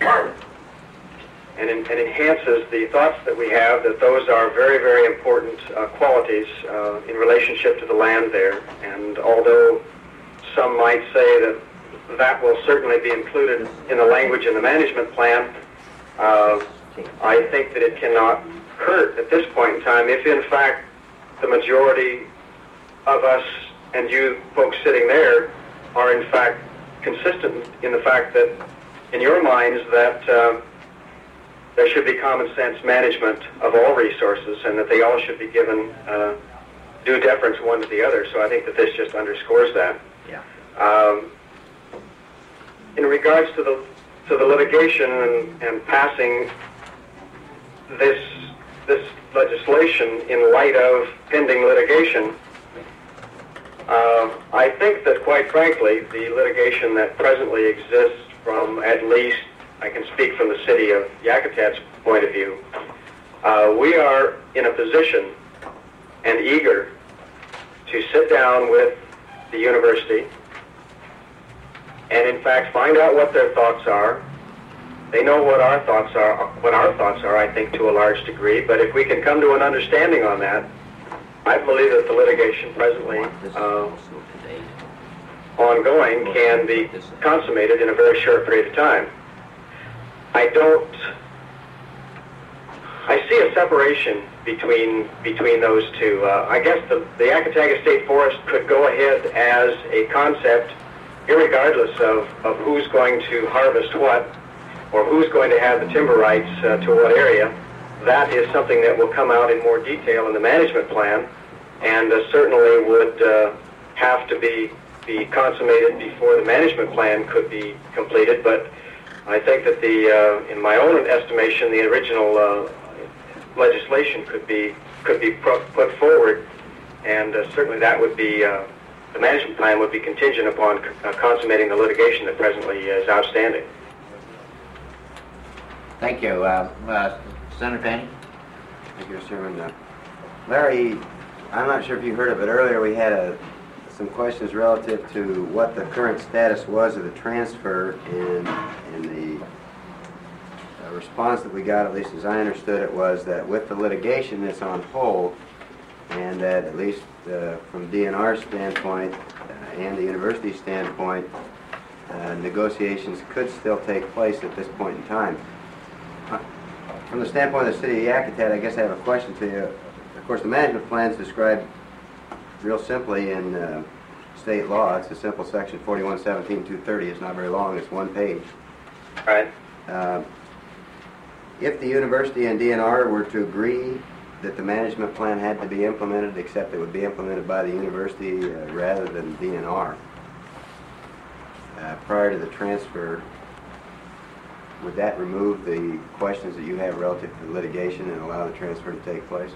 and, and enhances the thoughts that we have that those are very, very important uh, qualities uh, in relationship to the land there. And although some might say that that will certainly be included in the language in the management plan, uh, I think that it cannot hurt at this point in time if, in fact, the majority of us and you folks sitting there are in fact consistent in the fact that in your minds that uh, there should be common sense management of all resources and that they all should be given uh, due deference one to the other. So I think that this just underscores that. Yeah. Um, in regards to the to the litigation and, and passing this this legislation in light of pending litigation, Uh, I think that, quite frankly, the litigation that presently exists from at least, I can speak from the city of Yakutat's point of view, uh, we are in a position and eager to sit down with the university and, in fact, find out what their thoughts are. They know what our thoughts are, what our thoughts are, I think, to a large degree, but if we can come to an understanding on that, I believe that the litigation presently uh, ongoing can be consummated in a very short period of time. I don't. I see a separation between between those two. Uh, I guess the the Yakataga State Forest could go ahead as a concept, irregardless of of who's going to harvest what, or who's going to have the timber rights uh, to what area. That is something that will come out in more detail in the management plan, and uh, certainly would uh, have to be be consummated before the management plan could be completed. But I think that the, uh, in my own estimation, the original uh, legislation could be could be pro put forward, and uh, certainly that would be uh, the management plan would be contingent upon uh, consummating the litigation that presently is outstanding. Thank you. Uh, uh, Senator Penny? Thank you, Mister Chairman. Uh, Larry, I'm not sure if you heard of it earlier. We had a, some questions relative to what the current status was of the transfer, and, and the uh, response that we got, at least as I understood it, was that with the litigation it's on hold, and that at least uh, from D N R's standpoint uh, and the university standpoint, uh, negotiations could still take place at this point in time. From the standpoint of the city of Yakutat, I guess I have a question to you. Of course, the management plan is described real simply in uh, state law. It's a simple section, forty-one seventeen two thirty. It's not very long. It's one page. Right. Uh, if the university and D N R were to agree that the management plan had to be implemented, except it would be implemented by the university uh, rather than D N R, uh, prior to the transfer, would that remove the questions that you have relative to the litigation and allow the transfer to take place?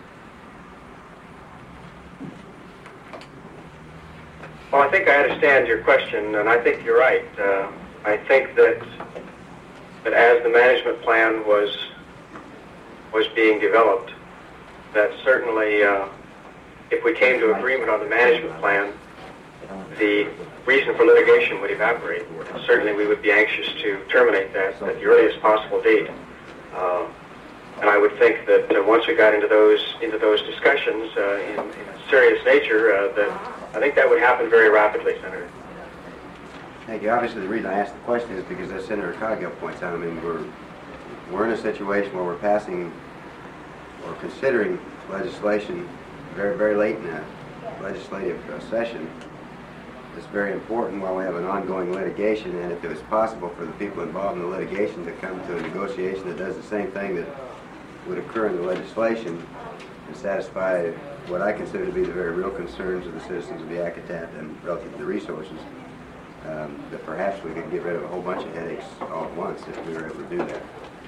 Well, I think I understand your question, and I think you're right. Uh, I think that that as the management plan was was being developed, that certainly, uh, if we came to agreement on the management plan, the reason for litigation would evaporate. Certainly, we would be anxious to terminate that at the earliest possible date. Uh, And I would think that uh, once we got into those into those discussions uh, in, in a serious nature, uh, that I think that would happen very rapidly, Senator. Thank you. Obviously, the reason I asked the question is because, as Senator Coghill points out, I mean, we're we're in a situation where we're passing or considering legislation very, very late in a legislative uh, session. It's very important while we have an ongoing litigation, and if it was possible for the people involved in the litigation to come to a negotiation that does the same thing that would occur in the legislation and satisfy what I consider to be the very real concerns of the citizens of Yakutat and relative to the resources, um, that perhaps we could get rid of a whole bunch of headaches all at once if we were able to do that.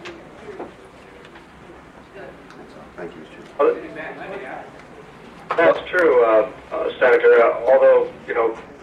That's all. Thank you, Mister Chairman. That's true, uh, uh, Senator. Uh, although, you know,